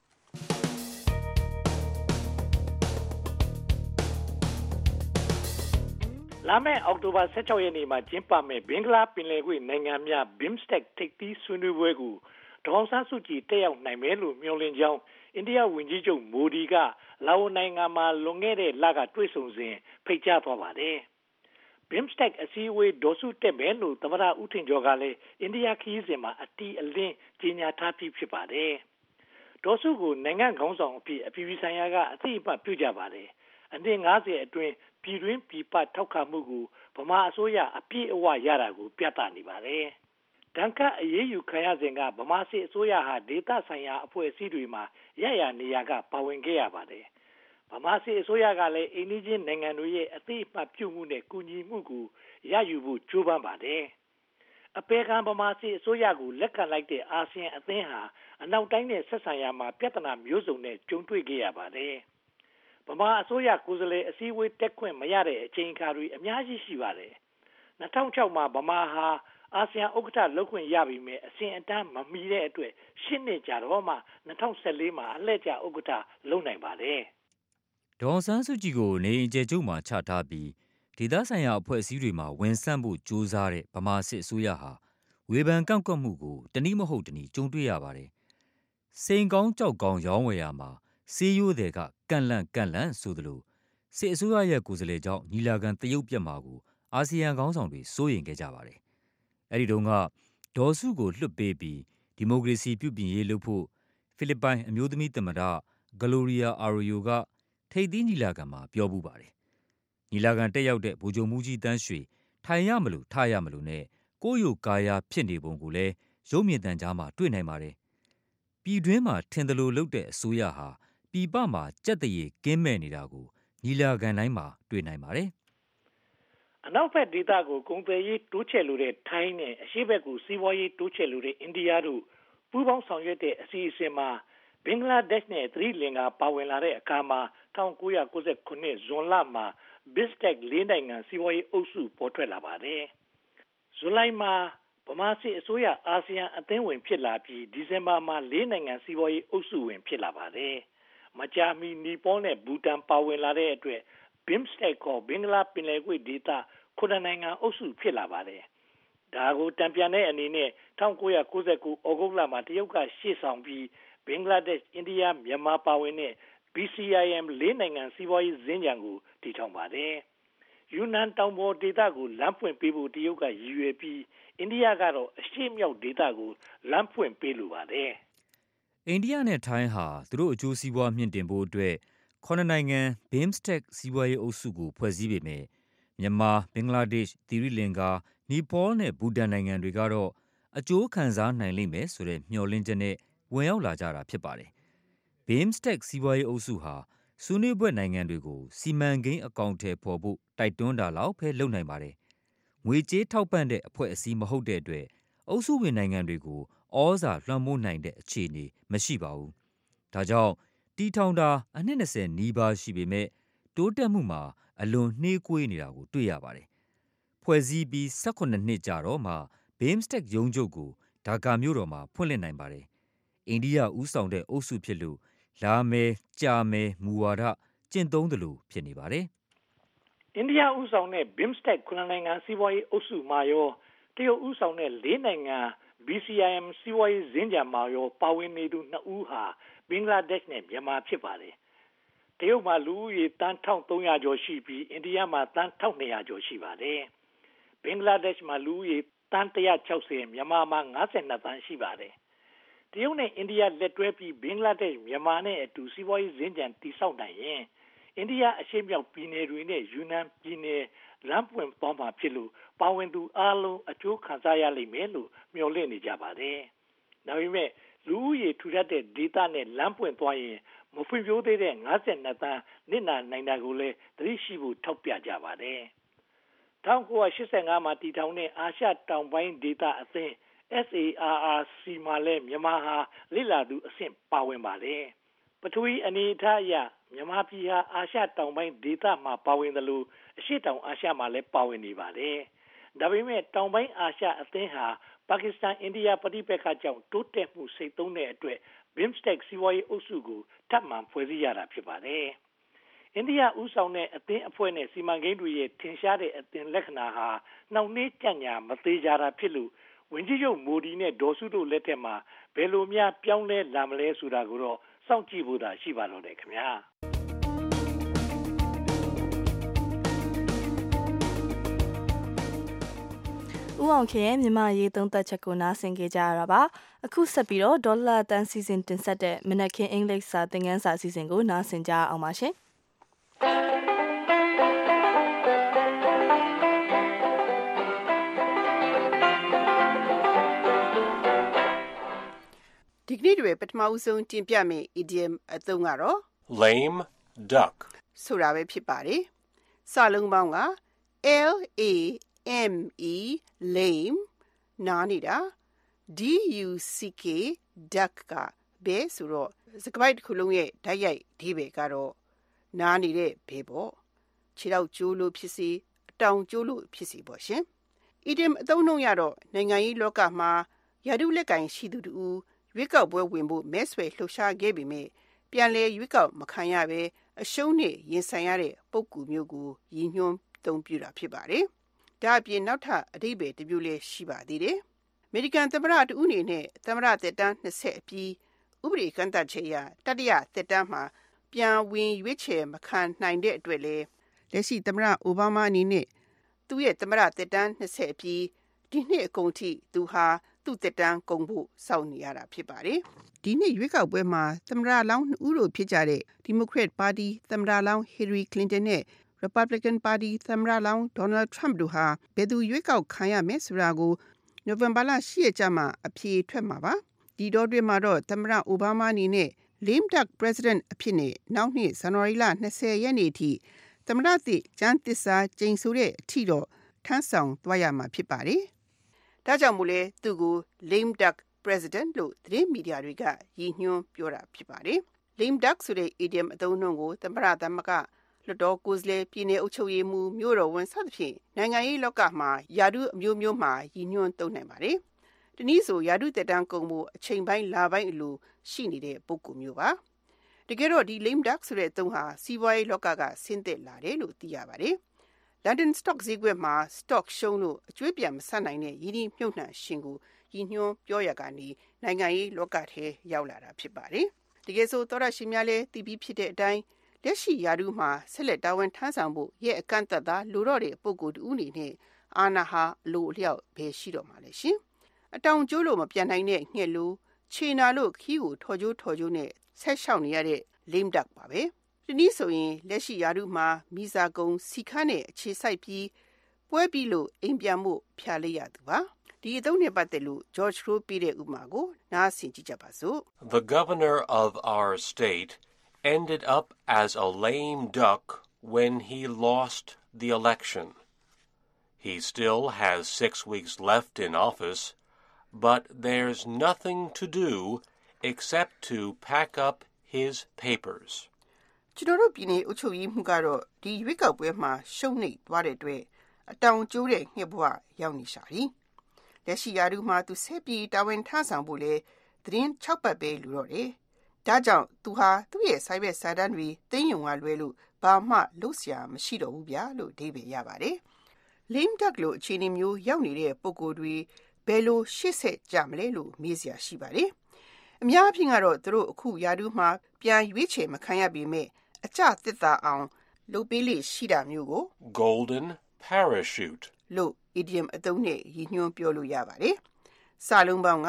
လာမယ့်အောက်တိုဘာ 16 ရက်နေ့မှာကျင်းပမယ့်ဘင်္ဂလားပင်လယ်ကွေ့နိုင်ငံများ BIMSTEC ထိပ်သီးဆွေးနွေးပွဲကိုဒေါ်အောင်ဆန်းစုကြည်တက်ရောက်နိုင်မယ်လို့မျှော်လင့်ကြောင်းအိန္ဒိယဝန်ကြီးချုပ်မိုဒီကလာအိုနိုင်ငံမှာလွန်ခဲ့တဲ့လကတွေ့ဆုံစဉ်ဖိတ်ကြားသွားပါတယ်။ BIMSTEC အစည်းအဝေးဒေါ်စုတက်မယ်လို့သမ္မတဦးထင်ကျော်ကလည်းအိန္ဒိယခရီးစဉ်မှာအတီးအလင်းကြေညာထားပြီးဖြစ်ပါတယ်။ဒေါ်စုကိုနိုင်ငံခေါင်းဆောင်အဖြစ်အပြည်ပြည်ဆိုင်ရာကအသိအမှတ်ပြုကြပါတယ်။အနှစ် 50 အတွင်းပြည်တွင်းပြည်ပထောက်ခံမှုကိုဗမာအစိုးရအပြည့်အဝရတာကိုပြသနေပါတယ်။ဒဏ်ခတ်အရေးယူခံရစဉ်ကဗမာစစ်အစိုးရဟာဒေသဆိုင်ရာအဖွဲ့အစည်းတွေမှာရရနေရာကပါဝင်ခဲ့ရပါတယ်။ဗမာစစ်အစိုးရကလည်းအိန္ဒိချင်းနိုင်ငံတွေရဲ့အသိအမှတ်ပြုမှုနဲ့ကူညီမှုကိုရယူဖို့ကြိုးပမ်းပါတယ်။အပေခံဗမာစစ်အစိုးရကိုလက်ခံလိုက်တဲ့အာဆီယံအသင်းဟာအနောက်တိုင်းနဲ့ဆက်ဆံရမှာပြဿနာမျိုးစုံနဲ့ကြုံတွေ့ခဲ့ရပါတယ်။ဗမာအစိုးရကိုယ်စားလှယ်အစည်းအဝေးတက်ခွင့်မရတဲ့အချိန်အခါတွေအများကြီးရှိပါတယ်။2006မှာဗမာဟာအာဆီယံဥက္ကဋ္ဌလုပ်ခွင့်ရပြီမဲ့အစဉ်အတန်းမမီတဲ့အတွက်10 နှစ်ကြာတော့မှ2014မှာအလှည့်ကျဥက္ကဋ္ဌလုပ်နိုင်ပါတယ်။ဒေါ်ဆန်းစုကြည်ကိုနေအကျယ်ကျုပ်မှာချထားပြီးဒေသဆိုင်ရာအဖွဲ့အစည်းတွေမှာဝင်ဆန့်ဖို့ကြိုးစားတဲ့ဗမာစစ်အစိုးရဟာဝေဖန်ကန့်ကွက်မှုကိုတနည်းမဟုတ်တနည်းကြုံတွေ့ရပါတယ်။စိန်ကောင်းကြောက်ကောင်းရောင်းဝယ်ရမှာစေးရိုးတွေကကန့်လန့်ဆိုသလိုစစ်အစိုးရရဲ့ကိုယ်စားလှယ်ကြောင့်ညီလာခံတရုတ်ပြတ်မှာကိုအာဆီယံခေါင်းဆောင်တွေစိုးရိမ်ခဲ့ကြပါတယ်။အဲဒီတုန်းကဒေါ်စုကိုလွှတ်ပေးပြီးဒီမိုကရေစီပြုပြင်ရေးလုပ်ဖို့ဖိလစ်ပိုင်အမျိုးသမီးသမ္မတဂလိုရီယာအာရိုယိုကထိပ်သီးညီလာခံမှာပြောပူးပါတယ်။ညီလာခံတက်ရောက်တဲ့ဗိုလ်ချုပ်မှူးကြီးတန်းရွှေထိုင်ရမလို့ထရမလို့နဲ့ကိုယ့်ရုပ်ကာယဖြစ်နေပုံကိုလည်းရုပ်မြင်သံကြားမှာတွေ့နိုင်ပါတယ်။ပြည်တွင်းမှာထင်သလိုလုပ်တဲ့အစိုးရဟာပြည်ပမှာကြက်တရေကင်းမဲ့နေတာကိုညီလာခံတိုင်းမှာတွေ့နိုင်ပါတယ်။အနောက်ဘက်ဒေသကိုကုန်သွယ်ရေးတိုးချဲ့လိုတဲ့ထိုင်းနဲ့အရှေ့ဘက်ကိုစီးပွားရေးတိုးချဲ့လိုတဲ့အိန္ဒိယတို့ပူးပေါင်းဆောင်ရွက်တဲ့အစီအစဉ်မှာဘင်္ဂလားဒေ့ရှ်နဲ့သီရိလင်္ကာပါဝင်လာတဲ့အခါမှာ1999ဇွန်လမှာ BIMSTEC ၄ နိုင်ငံစီးပွားရေးအုပ်စုပေါ်ထွက်လာပါတယ်။ဇူလိုင်မှာဗမာစစ်အစိုးရအာဆီယံအသင်းဝင်ဖြစ်လာပြီးဒီဇင်ဘာမှာ၄ နိုင်ငံစီးပွားရေးအုပ်စုဝင်ဖြစ်လာပါတယ်။မကြာမီနီပေါနဲ့ဘူတန်ပါဝင်လာတဲ့အတွက် BIMSTEC ခေါ်ဘင်္ဂလားပင်လယ်ကွေ့ဒေသ9 နိုင်ငံအုပ်စုဖြစ်လာပါတယ်။ဒါကိုတံပြန်တဲ့အနေနဲ့1999ဩဂုတ်လမှာတရုတ်ကရှေ့ဆောင်ပြီးဘင်္ဂလားဒေ့ရှ်အိန္ဒိယမြန်မာပါဝင်တဲ့ BCIM ၄ နိုင်ငံစီးပွားရေးစင်္ကြန်ကိုတည်ထောင်ပါတယ်။ယူနန်တောင်ပေါ်ဒေသကိုလမ်းဖွင့်ပေးဖို့တရုတ်ကရည်ရွယ်ပြီးအိန္ဒိယကတော့အရှေ့မြောက်ဒေသကိုလမ်းဖွင့်ပေးလိုပါတယ်။အိန္ဒိယနဲ့ထိုင်းဟာသူတို့အကျိုးစီးပွားမြင့်တင်ဖို့အတွက်9 နိုင်ငံ BIMSTEC စီးပွားရေးအုပ်စုကိုဖွဲ့စည်းပေမဲ့မြန်မာ၊ဘင်္ဂလားဒေ့ရှ်၊သီရိလင်္ကာ၊နီပေါနဲ့ဘူတန်နိုင်ငံတွေကတော့အကျိုးခံစားနိုင်လိမ့်မယ်ဆိုတဲ့မျှော်လင့်ချက်နဲ့ဝင်ရောက်လာကြတာဖြစ်ပါတယ်။ BIMSTEC စီးပွားရေးအုပ်စုဟာဆွေးနွေးဘက်နိုင်ငံတွေကိုစီမံကိန်းအကောင်အထည်ဖော်ဖို့တိုက်တွန်းတာလောက်ပဲလုပ်နိုင်ပါတယ်။ငွေကြေးထောက်ပံ့တဲ့အဖွဲ့အစည်းမဟုတ်တဲ့အတွက်အုပ်စုဝင်နိုင်ငံတွေကိုဩဇာလွှမ်းမိုးနိုင်တဲ့အခြေအနေမရှိပါဘူး။ဒါကြောင့်တီထောင်တာအနှစ်20နီးပါးရှိပေမဲ့တိုးတက်မှုမှာအလွန်နှေးကွေးနေတာကိုတွေ့ရပါတယ်။ဖွဲ့စည်းပြီး18နှစ်ကြာတော့မှ BIMSTEC ရုံးချုပ်ကိုဒါကာမြို့တော်မှာဖွင့်လှစ်နိုင်ပါတယ်။အိန္ဒိယဦးဆောင်တဲ့အုပ်စုဖြစ်လို့လာမယ်ကြာမယ်မူဝါဒကျင့်သုံးတယ်လို့ဖြစ်နေပါတယ်အိန္ဒိယဥဆောင်တဲ့ BIMSTEC ခုနှစ်နိုင်ငံစီးပွားရေးအုပ်စုမှာရောတရုတ်ဥဆောင်တဲ့၄နိုင်ငံ BCIM စီးပွားရေးစင်ကြံမှာရောပါဝင်နေသူ2ဦးဟာဘင်္ဂလားဒေ့ရှ်နဲ့မြန်မာဖြစ်ပါတယ်တရုတ်မှာလူဦးရေတန်း1300ကျော်ရှိပြီးအိန္ဒိယမှာတန်း1200ကျော်ရှိပါတယ်ဘင်္ဂလားဒေ့ရှ်မှာလူဦးရေတန်း160မြန်မာမှာ52တန်းရှိပါတယ်တရုတ်နဲ့အိန္ဒိယလက်တွဲပြီးဘင်္ဂလားဒေ့ရှ်မြန်မာနဲ့အတူစီးပွားရေးစင်ကြံတည်ဆောက်နိုင်ရင်အိန္ဒိယအရှေ့မြောက်ပြည်နယ်တွေနဲ့ယူနန်ပြည်နယ်လမ်းပွင့်သွားမှာဖြစ်လို့ပါဝင်သူအားလုံးအကျိုးခံစားရလိမ့်မယ်လို့မျှော်လင့်နေကြပါတယ်။ဒါပေမဲ့လူဦးရေထူထပ်တဲ့ဒေသနဲ့လမ်းပွင့်သွားရင်မဖွံ့ဖြိုးသေးတဲ့52တန်းနစ်နာနိုင်တာကိုလည်းသတိရှိဖို့ထောက်ပြကြပါတယ်။1985မှာတည်ထောင်တဲ့အာရှတောင်ပိုင်းဒေသအသင်း SARRC မှာလည်းမြန်မာဟာလိလာသူအဆင့်ပါဝင်ပါတယ်။ပထဝီအနေအထားအရမြန်မာပြည်ဟာအာရှတောင်ပိုင်းဒေသမှာပါဝင်တယ်လို့အရှေ့တောင်အာရှမှာလည်းပါဝင်နေပါတယ်။ဒါပေမဲ့တောင်ပိုင်းအာရှအသင်းဟာပါကစ္စတန်အိန္ဒိယပဋိပက္ခကြောင့်တိုးတက်မှုစိတ်သုံးတဲ့အတွက် BIMSTEC စီးပွားရေးအုပ်စုကိုထပ်မံဖွဲ့စည်းရတာဖြစ်ပါတယ်။အိန္ဒိယဥဆောင်တဲ့အသင်းအဖွဲ့နဲ့စီမံကိန်းတွေရဲ့ထင်ရှားတဲ့အသင်းလက္ခဏာဟာနှောင့်နှေးကြံ့ညာမသေးကြတာဖြစ်လို့ဝန်ကြီးချုပ်မိုဒီနဲ့ဒေါ်စုတို့လက်ထက်မှာဘယ်လိုများပြောင်းလဲလာမလဲဆိုတာကိုတော့စောင့်ကြည့်ဖို့သာရှိပါတော့တယ်ခင်ဗျာဦးအောင်ခင်ရဲ့မြန်မာရေးသုံးသက်ချက်ကိုနားဆင်ကြကြရတာပါအခုဆက်ပြီးတော့ဒေါ်လာတန်စီစဉ်တင်ဆက်တဲ့မနက်ခင်းအင်္ဂလိပ်စာသင်ခန်းစာအစီအစဉ်ကိုနားဆင်ကြအောင်ပါရှင်ဒီကနေ့တွေပထမဦးဆုံးတင်ပြမယ့် idiom အသုံးကတော့ lame duck ဆိုတာပဲဖြစ်ပါတယ်စလုံးပေါင်းက LAME lame နားနေတာ DUCK duck ကဘဲဆိုတော့စကားပိုက်တစ်ခုလုံးရဲ့ဓာတ်ရိုက်အဓိပ္ပာယ်ကတော့နားနေတဲ့ဘဲပေါ့ခြေထောက်ကျိုးလို့ဖြစ်စီအတောင်ကျိုးလို့ဖြစ်စီပေါ့ရှင် idiom အသုံးနှုန်းရတော့နိုင်ငံရေးလောကမှာယာတုလက်ကင်ရှိသူတူရွေးကောက်ပွဲဝင်ဖို့မဲဆွယ်လှုပ်ရှားခဲ့ပေမဲ့ပြန်လည်ရွေးကောက်မခံရဘဲအရှုံးနဲ့ရင်ဆိုင်ရတဲ့ပုဂ္ဂိုလ်မျိုးကိုရည်ညွှန်းသုံးပြတာဖြစ်ပါတယ်။ဒါအပြင်နောက်ထပ်အဓိပ္ပာယ်တစ်မျိုးလည်းရှိပါသေးတယ်။အမေရိကန်သမ္မတတဦးအနေနဲ့သမ္မတသက်တမ်း20အပြီးဥပဒေကန့်သတ်ချက်အရတတိယသက်တမ်းမှာပြန်ဝင်ရွေးချယ်မခံနိုင်တဲ့အတွက်လည်းလက်ရှိသမ္မတအိုဘားမားအနေနဲ့သူ့ရဲ့သမ္မတသက်တမ်း20အပြီးဒီနှစ်အကုန်ထိသူဟာသူ့သက်တမ်းကုန်ဖို့စောင့်နေရတာဖြစ်ပါတယ်။ဒီနှစ်ရွေးကောက်ပွဲမှာသမ္မတလောင်း2ဦးတို့ဖြစ်ကြတဲ့ Democrat Party သမ္မတလောင်း Hillary Clinton နဲ့ Republican Party သမ္မတလောင်း Donald Trump တို့ဟာဘယ်သူရွေးကောက်ခံရမယ်ဆိုတာကိုနိုဝင်ဘာလ10ရက်ကျမှအဖြေထွက်မှာပါ။ဒီတော့တွင်မှာတော့သမ္မတအိုဘားမားအနေနဲ့ lame duck president အဖြစ်နဲ့နောက်နှစ်ဇန်နဝါရီလ20ရက်နေ့ထိသမ္မတသစ်ကျမ်းသစ္စာကျိန်ဆိုတဲ့အထိတော့ထမ်းဆောင်သွားရမှာဖြစ်ပါတယ်။ဒါကြောင့်မို့လဲသူကို lame duck president လို့သတင်းမီဒီယာတွေကရည်ညွှန်းပြောတာဖြစ်ပါတယ်။ lame duck ဆိုတဲ့ idiom အသုံးအနှုန်းကိုသမ္မတသမဂလွှတ်တော်ကိုယ်စားလှယ်ပြည်နယ်အုပ်ချုပ်ရေးမှူးမြို့တော်ဝန်စသဖြင့်နိုင်ငံရေးလောကမှာယာတုအမျိုးမျိုးမှာရည်ညွှန်းသုံးနိုင်ပါတယ်။ဒီနည်းဆိုယာတုသက်တမ်းကုန်မှုအချိန်ပိုင်းလပိုင်းအလိုရှိနေတဲ့ပုဂ္ဂိုလ်မျိုးပါ။တကယ်တော့ဒီ lame duck ဆိုတဲ့အသုံးဟာစီးပွားရေးလောကကဆင်းသက်လာတယ်လို့သိရပါတယ်။ London Stock ဈေးကွက်မှာ stock ရှုံးလို့အကျွေးပြန်မဆပ်နိုင်တဲ့ရင်းနှီးမြှုပ်နှံရှင်ကိုရည်ညွှန်းပြောရကနေနိုင်ငံရေးလောကထဲရောက်လာတာဖြစ်ပါတယ်။တကယ်ဆိုသောရရှိများလည်းသိပြီးဖြစ်တဲ့အတိုင်းလက်ရှိယာတုမှာဆက်လက်တာဝန်ထမ်းဆောင်ဖို့ရဲ့အကန့်အသတ်သာလိုတော့တဲ့ပုဂ္ဂိုလ်တူအနေနဲ့အာဏာဟာအလိုအလျောက်ပဲရှိတော့မှာလေရှင်။အတောင်ကျိုးလို့မပြန်နိုင်တဲ့ငှက်လိုခြေနာလို့ခီးကိုထော်ကျိုးနဲ့ဆက်လျှောက်နေရတဲ့ lame duck ပါပဲ။ဒီနည်းဆိုရင်လက်ရှိယာတုမှာမိစာကုံစီခန်းနဲ့အခြေစိုက်ပြီးပွဲပြီးလို့အိမ်ပြန်မှုဖျာလိုက်ရသူပါ။ဒီအသုံးနဲ့ပတ်သက်လို့ George Rowe ပြတဲ့ဥပမာကိုနားဆင်ကြည့်ကြပါစို့ The governor of our state ended up as a lame duck when he lost the election. He still has 6 weeks left in office, but there's nothing to do except to pack up his papers. ကျွန်တော်တို့ပြည်နယ်အုပ်ချုပ်ရေးမှူးကတော့ဒီရွေးကောက်ပွဲမှာရှုံးနိမ့်သွားတဲ့အတွက်အတောင်ကျိုးတဲ့ငှက်ဘဝရောက်နေရှာပြီ။လက်ရှိယာတုမှာသူဆက်ပြီးတာဝန်ထမ်းဆောင်ဖို့လေသတင်း6ပတ်ပဲလူတော့တယ်ဒါကြောင့်သူဟာသူ့ရဲ့စာရွက်စာတမ်းတွေသိမ်းယုံကလွဲလို့ဘာမှလုပ်စရာမရှိတော့ဘူးဗျာလို့အဓိပ္ပာယ်ရပါတယ်။ lame duck လို့အခြေအနေမျိုးရောက်နေတဲ့ပုံကိုယ်တွေဘယ်လိုရှေ့ဆက်ကြမလဲလို့မေးစရာရှိပါတယ်။အများအပြားကတော့သူတို့အခုယာတုမှာပြန်ရွေးချယ်မခံရပေမဲ့အကျသစ္စာအောင်လုပ်ပေးလေရှိတာမျိုးကို golden parachute လို့ idiom အသုံးနဲ့ရည်ညွှန်းပြောလို့ရပါတယ်။စာလုံးပေါင်းက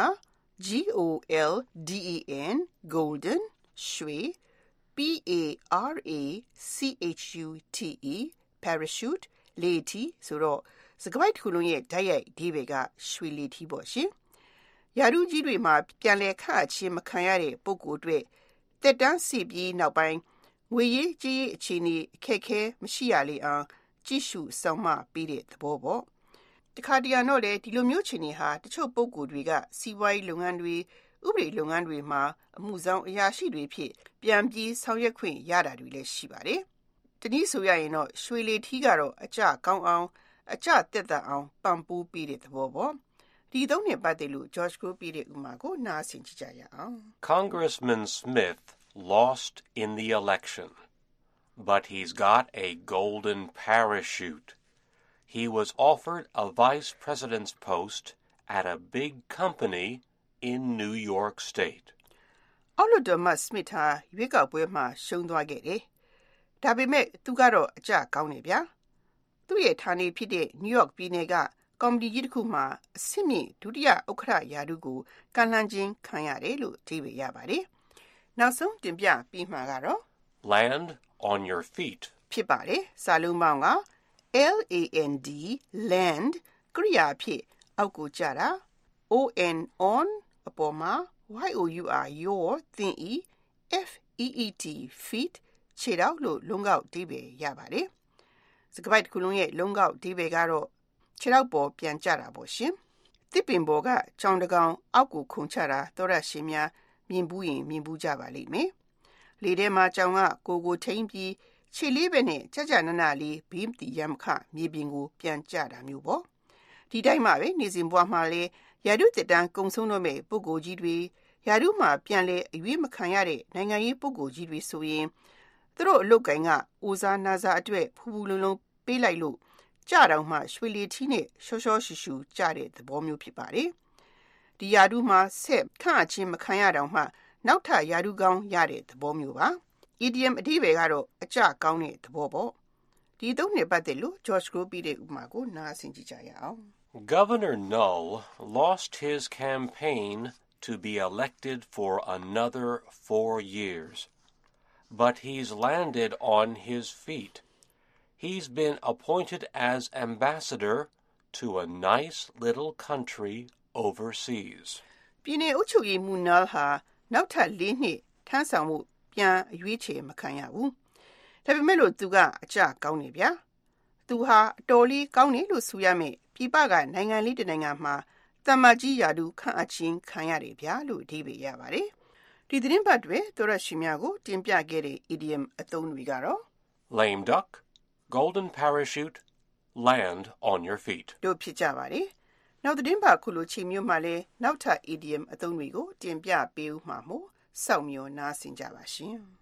golden golden ရွှေ parachute parachute လေထီဆိုတော့စကားပိုက်တစ်ခုလုံးရဲ့ဓာတ်ရိုက်အဓိပ္ပာယ်ကရွှေလေထီပေါ့ရှင်။ယာတုကြီးတွေမှာပြန်လည်ခန့်အပ်ခြင်းမခံရတဲ့ပုဂ္ဂိုလ်တွေတက်တန်းစီပြီးနောက်ပိုင်းငွေရေးကြေးရေးအခြေအနေအခက်အခဲမရှိရလေအောင်ကြည့်ရှုစောင့်မပေးတဲ့သဘောပေါ့။တခါတရံတော့လေဒီလိုမျိုးအခြေအနေဟာတချို့ပုဂ္ဂိုလ်တွေကစီးပွားရေးလုပ်ငန်းတွေဥပဒေလုပ်ငန်းတွေမှာအမှုဆောင်အရာရှိတွေဖြစ်ပြန်ပြီးဆောင်ရွက်ခွင့်ရတာတွေလည်းရှိပါတယ်။တနည်းဆိုရရင်တော့ရွှေလေထီးကတော့အကျကောင်းအောင်အကျတက်တာအောင်ပံ့ပိုးပေးတဲ့သဘောပေါ့။ဒီသုံးနဲ့ပတ်သက်လို့ George ကိုပေးတဲ့ဥပမာကိုနားဆင်ကြည့်ကြရအောင်။ Congressman Smith lost in the election, but he's got a golden parachute. He was offered a vice president's post at a big company in New York State. အောက်လွှတ်တော်မှ Smith ဟာရွေးကောက်ပွဲမှာရှုံးသွားခဲ့တယ်။ဒါပေမဲ့သူကတော့အကျကောင်းတယ်ဗျာ။သူ့ရဲ့ဌာနေဖြစ်တဲ့ New York ပြည်နယ်ကကော်မတီကြီးတစ်ခုမှာအဆင့်မြင့်ဒုတိယဥက္ကဋ္ဌရာထူးကိုကမ်းလှမ်းခြင်းခံရတယ်လို့အဓိပ္ပာယ်ရပါတယ်။နောက်ဆုံးတင်ပြပြီးမှကတော့ land on your feet ဖြစ်ပါတယ်။စာလုံးပေါင်းက land land ကရိယာဖြစ်အောက်ကိုကျတာ on အပေါ်မှာ your သင်ဤ feet ခြေထောက်လို့လုံးကောက်အဓိပ္ပာယ်ရပါတယ်။စကားပိုက်တစ်ခုလုံးရဲ့လုံးကောက်အဓိပ္ပာယ်ကတော့ခြေထောက်ပေါ်ပြန်ကျတာပေါ့ရှင်။တစ်ပင်ပေါ်ကချောင်းတကောင်အောက်ကိုခုန်ချတာသောရရှင်များမြင်ဘူးရင်မြင်ဘူးကြပါလိမ့်မယ်။လေထဲမှာချောင်းကကိုထိမ့်ပြီးခြေလေးပဲနဲ့ကြကြနနလေးဘီးတီရမ်ခမြေပြင်ကိုပြန်ကျတာမျိုးပေါ့။ဒီတိုင်းမှာပဲနေစဉ်ဘဝမှာလေယာတုတက်တန်းကုံဆုံးတော့မဲ့ပုဂ္ဂိုလ်ကြီးတွေယာတုမှာပြန်လဲအရွေးမခံရတဲ့နိုင်ငံရေးပုဂ္ဂိုလ်ကြီးတွေဆိုရင်သူတို့အလုတ်ကိုင်းကအိုဇာနာဇာအတွက်ဖူဖူလုံးလုံးပေးလိုက်လို့ကြတောင်မှရွှေလီထီးနဲ့ရှောရှောရှူရှူကြတဲ့သဘောမျိုးဖြစ်ပါတယ်။ဒီယာတုမှာဆက်ခန့်အချင်းမခံရတော့မှနောက်ထပ်ယာတုကောင်းရတဲ့သဘောမျိုးပါ။ idiom အဓိပ္ပာယ်ကတော့အကျကောင်းတဲ့သဘောပေါ့။ဒီသုံးနဲ့ပတ်သက်လို့ George ကိုပြီးတဲ့ဥပမာကိုနားဆင်ကြည့်ကြရအောင်။ Governor Null lost his campaign to be elected for another 4 years, but he's landed on his feet. He's been appointed as ambassador to a nice little country overseas. ပြည်နယ်အုပ်ချုပ်ရေးမှူး Null ဟာနောက်ထပ်4နှစ်ထမ်းဆောင်မှုပြန်အရွေးချယ်မခံရဘူး။ဒါပေမဲ့လို့သူကအကျကောင်းနေဗျာ။သူဟာအတော်လေးကောင်းတယ်လို့ဆိုရမယ်။ပြည်ပကနိုင်ငံလေးတစ်နိုင်ငံမှာတမ္မာကြီးယာတုခန့်အပ်ခြင်းခံရတယ်ဗျာလို့အဓိပ္ပာယ်ရပါတယ်။ဒီသတင်းပတ်တွေသောရရှိများကိုတင်ပြခဲ့တဲ့ idiom အသုံးတွေကတော့ lame duck, golden parachute, land on your feet. တို့ဖြစ်ကြပါတယ်။နောက်သတင်းပတ်ခုလိုချိန်မျိုးမှာလဲနောက်ထပ် idiom အသုံးတွေကိုတင်ပြပေးဦးမှာမို့စောင့်မျှော်နားဆင်ကြပါရှင်။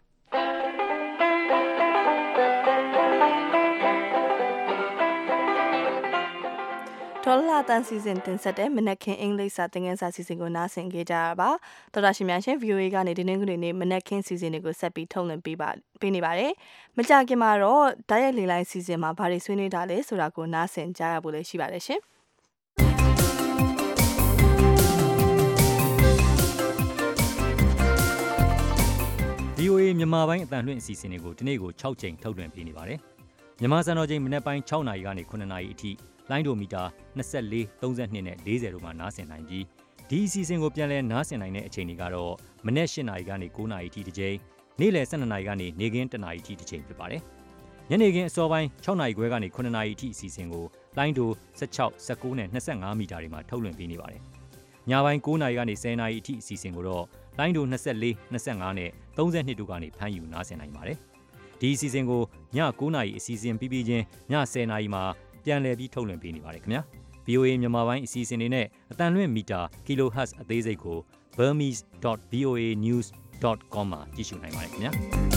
Tola တန်စီစဉ်တင်ဆက်တဲ့မနက်ခင်းအင်္ဂလိပ်စာသင်ခန်းစာစီစဉ်ကိုနားဆင်ခဲ့ကြရပါတော်တာရှင်များရှင် VOA ကနေဒီနေ့ကနေ့မနက်ခင်းစီစဉ်တွေကိုဆက်ပြီးထုတ်လွှင့်ပေးနေပါတယ်မကြခင်မှာတော့ဓာတ်ရိုက်လေလိုင်းစီစဉ်မှာဘာတွေဆွေးနွေးတာလဲဆိုတာကိုနားဆင်ကြရဖို့လည်းရှိပါတယ်ရှင် VOA မြန်မာပိုင်းအတန်လွှင့်အစီအစဉ်တွေကိုဒီနေ့ကို6ချိန်ထုတ်လွှင့်ပေးနေပါတယ်မြန်မာစံတော်ချိန်မနက်ပိုင်း6နာရီကနေ9နာရီအထိလိုင်းဒိုမီတာ24 32နဲ့40တို့မှာနားဆင်နိုင်ပြီးဒီအစီအစဉ်ကိုပြန်လည်နားဆင်နိုင်တဲ့အချိန်တွေကတော့မနက်8နာရီကနေ9နာရီအထိတစ်ချိန်နေ့လယ်12နာရီကနေနေ့ခင်း1နာရီအထိတစ်ချိန်ဖြစ်ပါတယ်ညနေခင်းအစောပိုင်း6နာရီခွဲကနေ9နာရီအထိအစီအစဉ်ကိုလိုင်းဒို16 19နဲ့25မီတာတွေမှာထုတ်လွှင့်ပေးနေပါတယ်ညပိုင်း9နာရီကနေ10နာရီအထိအစီအစဉ်ကိုတော့လိုင်းဒို24 25နဲ့32တို့ကနေဖမ်းယူနားဆင်နိုင်ပါတယ်ဒီအစီအစဉ်ကိုည9နာရီအစီအစဉ်ပြီးပြီးချင်းည10နာရီမှာပြန်လည်ပြီးထုတ်လွှင့်ပေးနေပါတယ်ခင်ဗျာ VOA မြန်မာပိုင်းအစီအစဉ်တွေနဲ့အတန်လွှင့်မီတာ kHz အသေးစိတ်ကို burmese.voanews sbs.com မှာကြည့်ရှုနိုင်ပါတယ်ခင်ဗျာ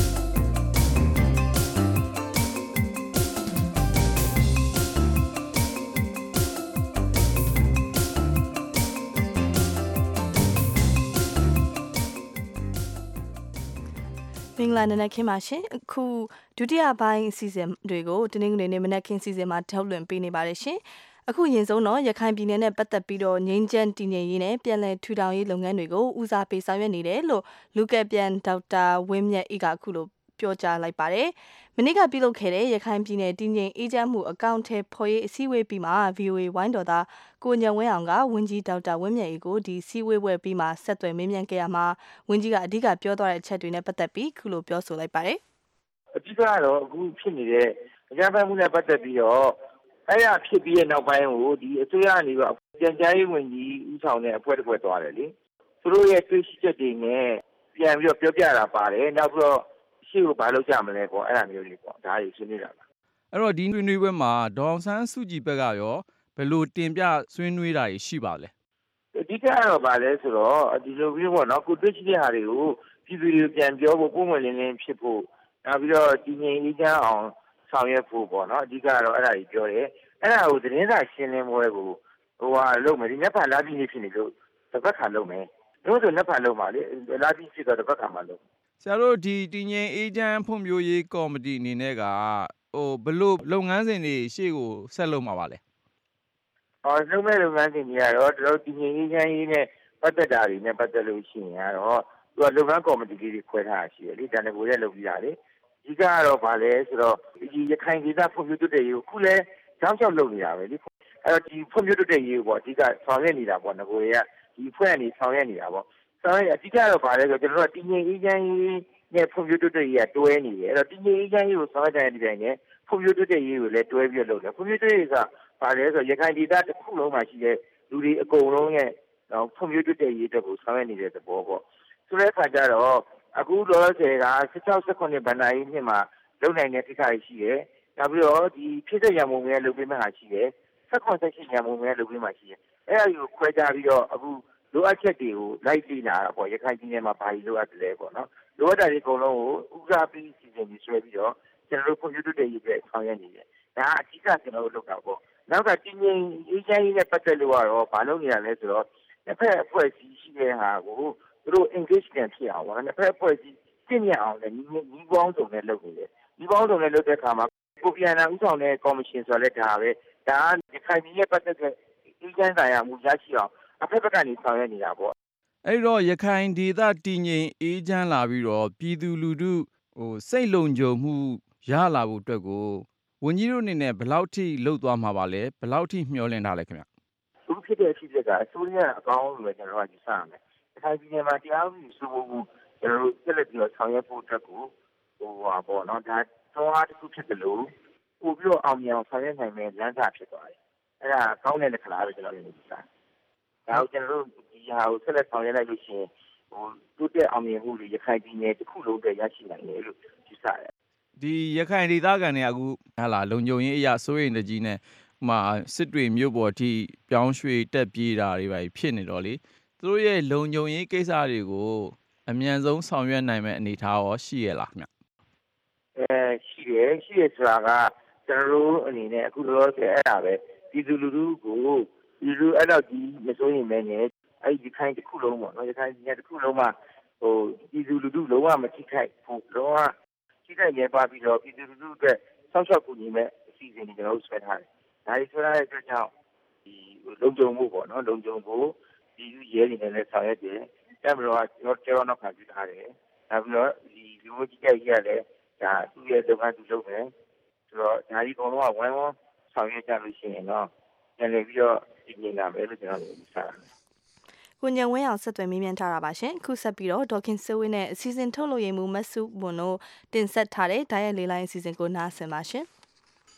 မင်္ဂလာနံနက်ခင်းပါရှင်အခုဒုတိယပိုင်းအစီအစဉ်တွေကိုတင်းငွေနေ့မနက်ခင်းစီစဉ်မှာထုတ်လွှင့်ပေးနေပါတယ်ရှင်အခုရင်ဆုံးတော့ရခိုင်ပြည်နယ်နဲ့ပတ်သက်ပြီးတော့ငြိမ်းချမ်းတည်ငြိမ်ရေးနဲ့ပြည်내ထူထောင်ရေးလုပ်ငန်းတွေကိုဦးစားပေးဆောင်ရွက်နေတယ်လို့လူကပြန်ဒေါက်တာဝင်းမြတ်အေးကအခုလိုပြောကြားလိုက်ပါတယ်မနေ့ကပြုလုပ်ခဲ့တဲ့ရခိုင်ပြည်နယ်တည်ငြိမ်အေးချမ်းမှုအကောင့်ထဲဖော်ရေးအစည်းအဝေးပြီးမှ VOA ဝိုင်းတော်သားကိုညံဝင်းအောင်ကဝန်ကြီးဒေါက်တာဝင်းမြတ်အေးကိုဒီစည်းဝေးပွဲပြီးမှဆက်သွယ်မေးမြန်းခဲ့ရမှာဝန်ကြီးကအဓိကပြောသွားတဲ့အချက်တွေနဲ့ပတ်သက်ပြီးခုလိုပြောဆိုလိုက်ပါတယ်အဓိကတော့အခုဖြစ်နေတဲ့အကြမ်းဖက်မှုနဲ့ပတ်သက်ပြီးတော့အဲ့ရဖြစ်ပြီးတဲ့နောက်ပိုင်းကိုဒီအစိုးရကနေပြီးပြန်ကြားရေးဝန်ကြီးဦးဆောင်တဲ့အဖွဲ့တစ်ဖွဲ့သွားတယ်လေသူတို့ရဲ့တွေ့ရှိချက်တွေနဲ့ပြန်ပြီးတော့ပြောပြတာပါတယ်နောက်ပြီးတော့ရှေ့ကိုဘာလုပ်ကြမလဲပေါ့အဲ့ဒါမျိုးတွေပေါ့ဒါတွေဆွေးနွေးတာပါအဲ့တော့ဒီဆွေးနွေးပွဲမှာဒေါအောင်ဆန်းစုကြည်ဘက်ကရောဘယ်လိုတင်ပြဆွေးနွေးတာရှိပါလဲအဓိကတော့ဗာလဲဆိုတော့ဒီလိုမျိုးပေါ့နော်ကိုတွေ့ရှိတဲ့ဟာတွေကိုပြည်သူတွေပြန်ပြောဖို့ပုံမှန်လင်းလင်းဖြစ်ဖို့နောက်ပြီးတော့ဒီငြိမ်အေးချမ်းအောင်ဆောင်ရွက်ဖို့ပေါ့နော်အဓိကတော့အဲ့ဒါကြီးပြောတယ်အဲ့ဒါကိုသတင်းစာရှင်းလင်းပွဲကိုလုပ်မယ်ဒီနေ့ဖာလာပြီးနေဖြစ်နေလို့တစ်ပတ်ခါလုပ်မယ်တို့ဆိုနေ့ဖာလုပ်ပါလေလာပြီးဖြစ်တော့တစ်ပတ်ခါမှလုပ်ဆရာတို့ဒီတည်ငြိမ်အေးချမ်းဖွံ့ဖြိုးရေးကော်မတီအနေနဲ့ကဘယ်လိုလုပ်ငန်းစဉ်တွေရှေ့ကိုဆက်လုပ်မှာပါလဲလုပ်မဲ့လုပ်ငန်းစဉ်တွေကတော့တို့တည်ငြိမ်အေးချမ်းရေးနဲ့ပတ်သက်တာတွေနဲ့ပတ်သက်လို့ရှိရင်ကတော့သူကလုပ်ငန်းကော်မတီတွေခွဲထားတာရှိတယ်လေဒါနဲ့ကိုရဲလုပ်ပြီးတာလေဒီကတော့ဗာလဲဆိုတော့ဒီရခိုင်ဒေသဖွံ့ဖြိုးတိုးတက်ရေးကိုခုလဲကြောင်းကြောက်လုပ်နေတာပဲလေအဲ့တော့ဒီဖွံ့ဖြိုးတိုးတက်ရေးပေါ့အဓိကဆောင်ရွက်နေတာပေါ့ငကိုရဲကဒီဖွဲ့ကနေဆောင်ရွက်နေတာပေါ့ဆောင်ရွက်အဓိကတော့ဗာလဲဆိုကျွန်တော်တို့တည်ငြိမ်အေးချမ်းရေးနဲ့ဖွံ့ဖြိုးတိုးတက်ရေးကတွဲနေတယ်အဲ့တော့တည်ငြိမ်အေးချမ်းရေးကိုဆောင်ရွက်တဲ့ဒီတိုင်းနဲ့ဖွံ့ဖြိုးတိုးတက်ရေးကိုလည်းတွဲပြီးလုပ်တယ်ဖွံ့ဖြိုးတိုးတက်ရေးကဗာလဲဆိုရခိုင်ဒေသတစ်ခုလုံးမှာရှိတဲ့လူတွေအကုန်လုံးရဲ့ဖွံ့ဖြိုးတိုးတက်ရေးအတွက်ကိုဆောင်ရွက်နေတဲ့သဘောပေါ့ဆိုတဲ့အခါကျတော့အခုလောဆယ်က16-18ဘဏ္ဍာရေးနှစ်မှာလုံနိုင်တဲ့ကိစ္စတွေရှိတယ်။နောက်ပြီးတော့ဒီဖြစ်တဲ့ရန်ပုံငွေလုပ်ပေးမှဟာရှိတယ်။16-18ရန်ပုံငွေလုပ်ပေးမှရှိတယ်။အဲ့ဒါကိုခွဲခြားပြီးတော့အခုလိုအပ်ချက်တွေကိုလိုက်ပြီးလာတာပေါ့ရခိုင်ပြည်နယ်မှာဘာကြီးလိုအပ်တယ်ပေါ့နော်။လိုအပ်တာတွေအကုန်လုံးကိုဦးစားပေးစီစဉ်ပြီးဆွဲပြီးတော့ကျွန်တော်တို့ computer တွေရေးပြီးဆောင်ရွက်နေတယ်။ဒါအဓိကကျွန်တော်တို့လုပ်တာပေါ့။နောက်ကတည်ငြိမ်အေးချမ်းရေးနဲ့ပတ်သက်လို့ကတော့ဘာလုပ်နေရလဲဆိုတော့တစ်ဖက်အဖွဲ့အစည်းရှိတဲ့ဟာကိုသူတို့ engagement ဖြစ်အောင်ပေါ့နော်။တစ်ဖက်အဖွဲ့အစည်းသိမြင်အောင်လည်းညီပေါင်းစုံနဲ့လုပ်နေတယ်ဒီပေါင်းစုံနဲ့လုပ်တဲ့အခါမှာကိုပြန်လာဥဆောင်တဲ့ကော်မရှင်ဆိုလည်းဒါပဲဒါကခိုင်ပြည်ရဲ့ပတ်သက်တဲ့အေးချမ်းသာယာမှုရရှိအောင်အဖက်ဘက်ကနေဆောင်ရွက်နေတာပေါ့အဲ့တော့ရခိုင်ဒေသတည်ငြိမ်အေးချမ်းလာပြီးတော့ပြည်သူလူထုစိတ်လုံခြုံမှုရလာဖို့အတွက်ကိုဝန်ကြီးတို့အနေနဲ့ဘယ်လောက်ထိလှုပ်သွားမှာပါလဲဘယ်လောက်ထိမျှော်လင့်ထားလဲခင်ဗျအခုဖြစ်တဲ့အဖြစ်ကအစိုးရအကောင်းလို့ကျွန်တော်ကယူဆရမယ်ခိုင်ပြည်နယ်မှာတရားဥပဒေစိုးမိုးမှုကျွန်တော်တို့ဆက်လက်ပြီးတော့ဆောင်ရွက်ဖို့အတွက်ကိုပေါ့နော်ဒါတော့အားတစ်ခုဖြစ်တယ်လို့ပို့ပြီးတော့အောင်မြင်အောင်ဆောင်ရွက်နိုင်မယ်လမ်းစာဖြစ်သွားတယ်အဲ့ဒါကောင်းတဲ့လက္ခဏာပဲကျွန်တော်မြင်နေတာဒါကိုကျွန်တော်တို့ဒီဟာကိုဆက်လက်ဆောင်ရွက်လိုက်လို့ရှိရင်တိုးတက်အောင်မြင်မှုတွေရခိုင်ပြည်နယ်တစ်ခုလုံးအတွက်ရရှိနိုင်တယ်လို့ယူဆတယ်ဒီရခိုင်ဒေသခံတွေအခုဟာလာလုံခြုံရေးအရာစိုးရိမ်တကြီးနဲ့စစ်တွေမြို့ပေါ်ထိပြောင်းရွှေ့တက်ပြေးတာတွေပဲဖြစ်နေတော့လေသူတို့ရဲ့လုံခြုံရေးကိစ္စတွေကိုအမြန်ဆုံးဆောင်ရွက်နိုင်မယ့်အနေအထားရောရှိရလားခင်ဗျရှိတယ်ဆိုတာကကျွန်တော်တို့အနေနဲ့အခုလောလောဆယ်အဲ့ဒါပဲပြည်သူလူထုကိုဒီလိုအဲ့တော့ဒီမစိုးရင်လည်းနဲ့အဲ့ဒီခိုင်တစ်ခုလုံးပေါ့နော်ဒီခိုင်တစ်ခုလုံးမှာပြည်သူလူထုလုံးဝမထိခိုက်ဘူးလုံးဝထိခိုက်ရပါပြီးတော့ပြည်သူလူထုအတွက်ဆောက်ရှောက်ကူညီမဲ့အစီအစဉ်တွေကျွန်တော်တို့ဆွဲထားတယ်ဒါတွေဆွဲထားတဲ့အတွက်ကြောင့်ဒီလုံခြုံမှုပေါ့နော်လုံခြုံဖို့ဒီရဲတွေနဲ့လည်းဆောင်ရွက်တယ်အဲ့ဘရောကျွန်တော်နောက်ခံပြထားတယ်နောက်ပြီးတော့ဒီလူမှုကြီးကြီးရလည်းဒါသူ့ရဲ့လုပ်ငန်းသူလုပ်မယ်ဆိုတော့ဒါဒီကောင်တော့ဝိုင်းဝန်းဆောင်ရွက်ကြလို့ရှိရင်တော့ပြန်လည်ပြီးတော့ဒီနေလာမယ်လို့ကျွန်တော်ယူဆတာကိုညံဝင်းအောင်ဆက်သွယ်မေးမြန်းထားတာပါရှင်ခုဆက်ပြီးတော့ဒေါခင်စိုးဝင်းနဲ့အစီအစဉ်ထုတ်လို့ရမှုမဆုဘွန်တို့တင်ဆက်ထားတဲ့ဓာတ်ရိုက်လေးလိုင်းအစီအစဉ်ကိုနားဆင်ပါရှင်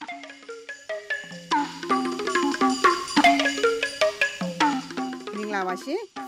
မင်္ဂလာပါရှင်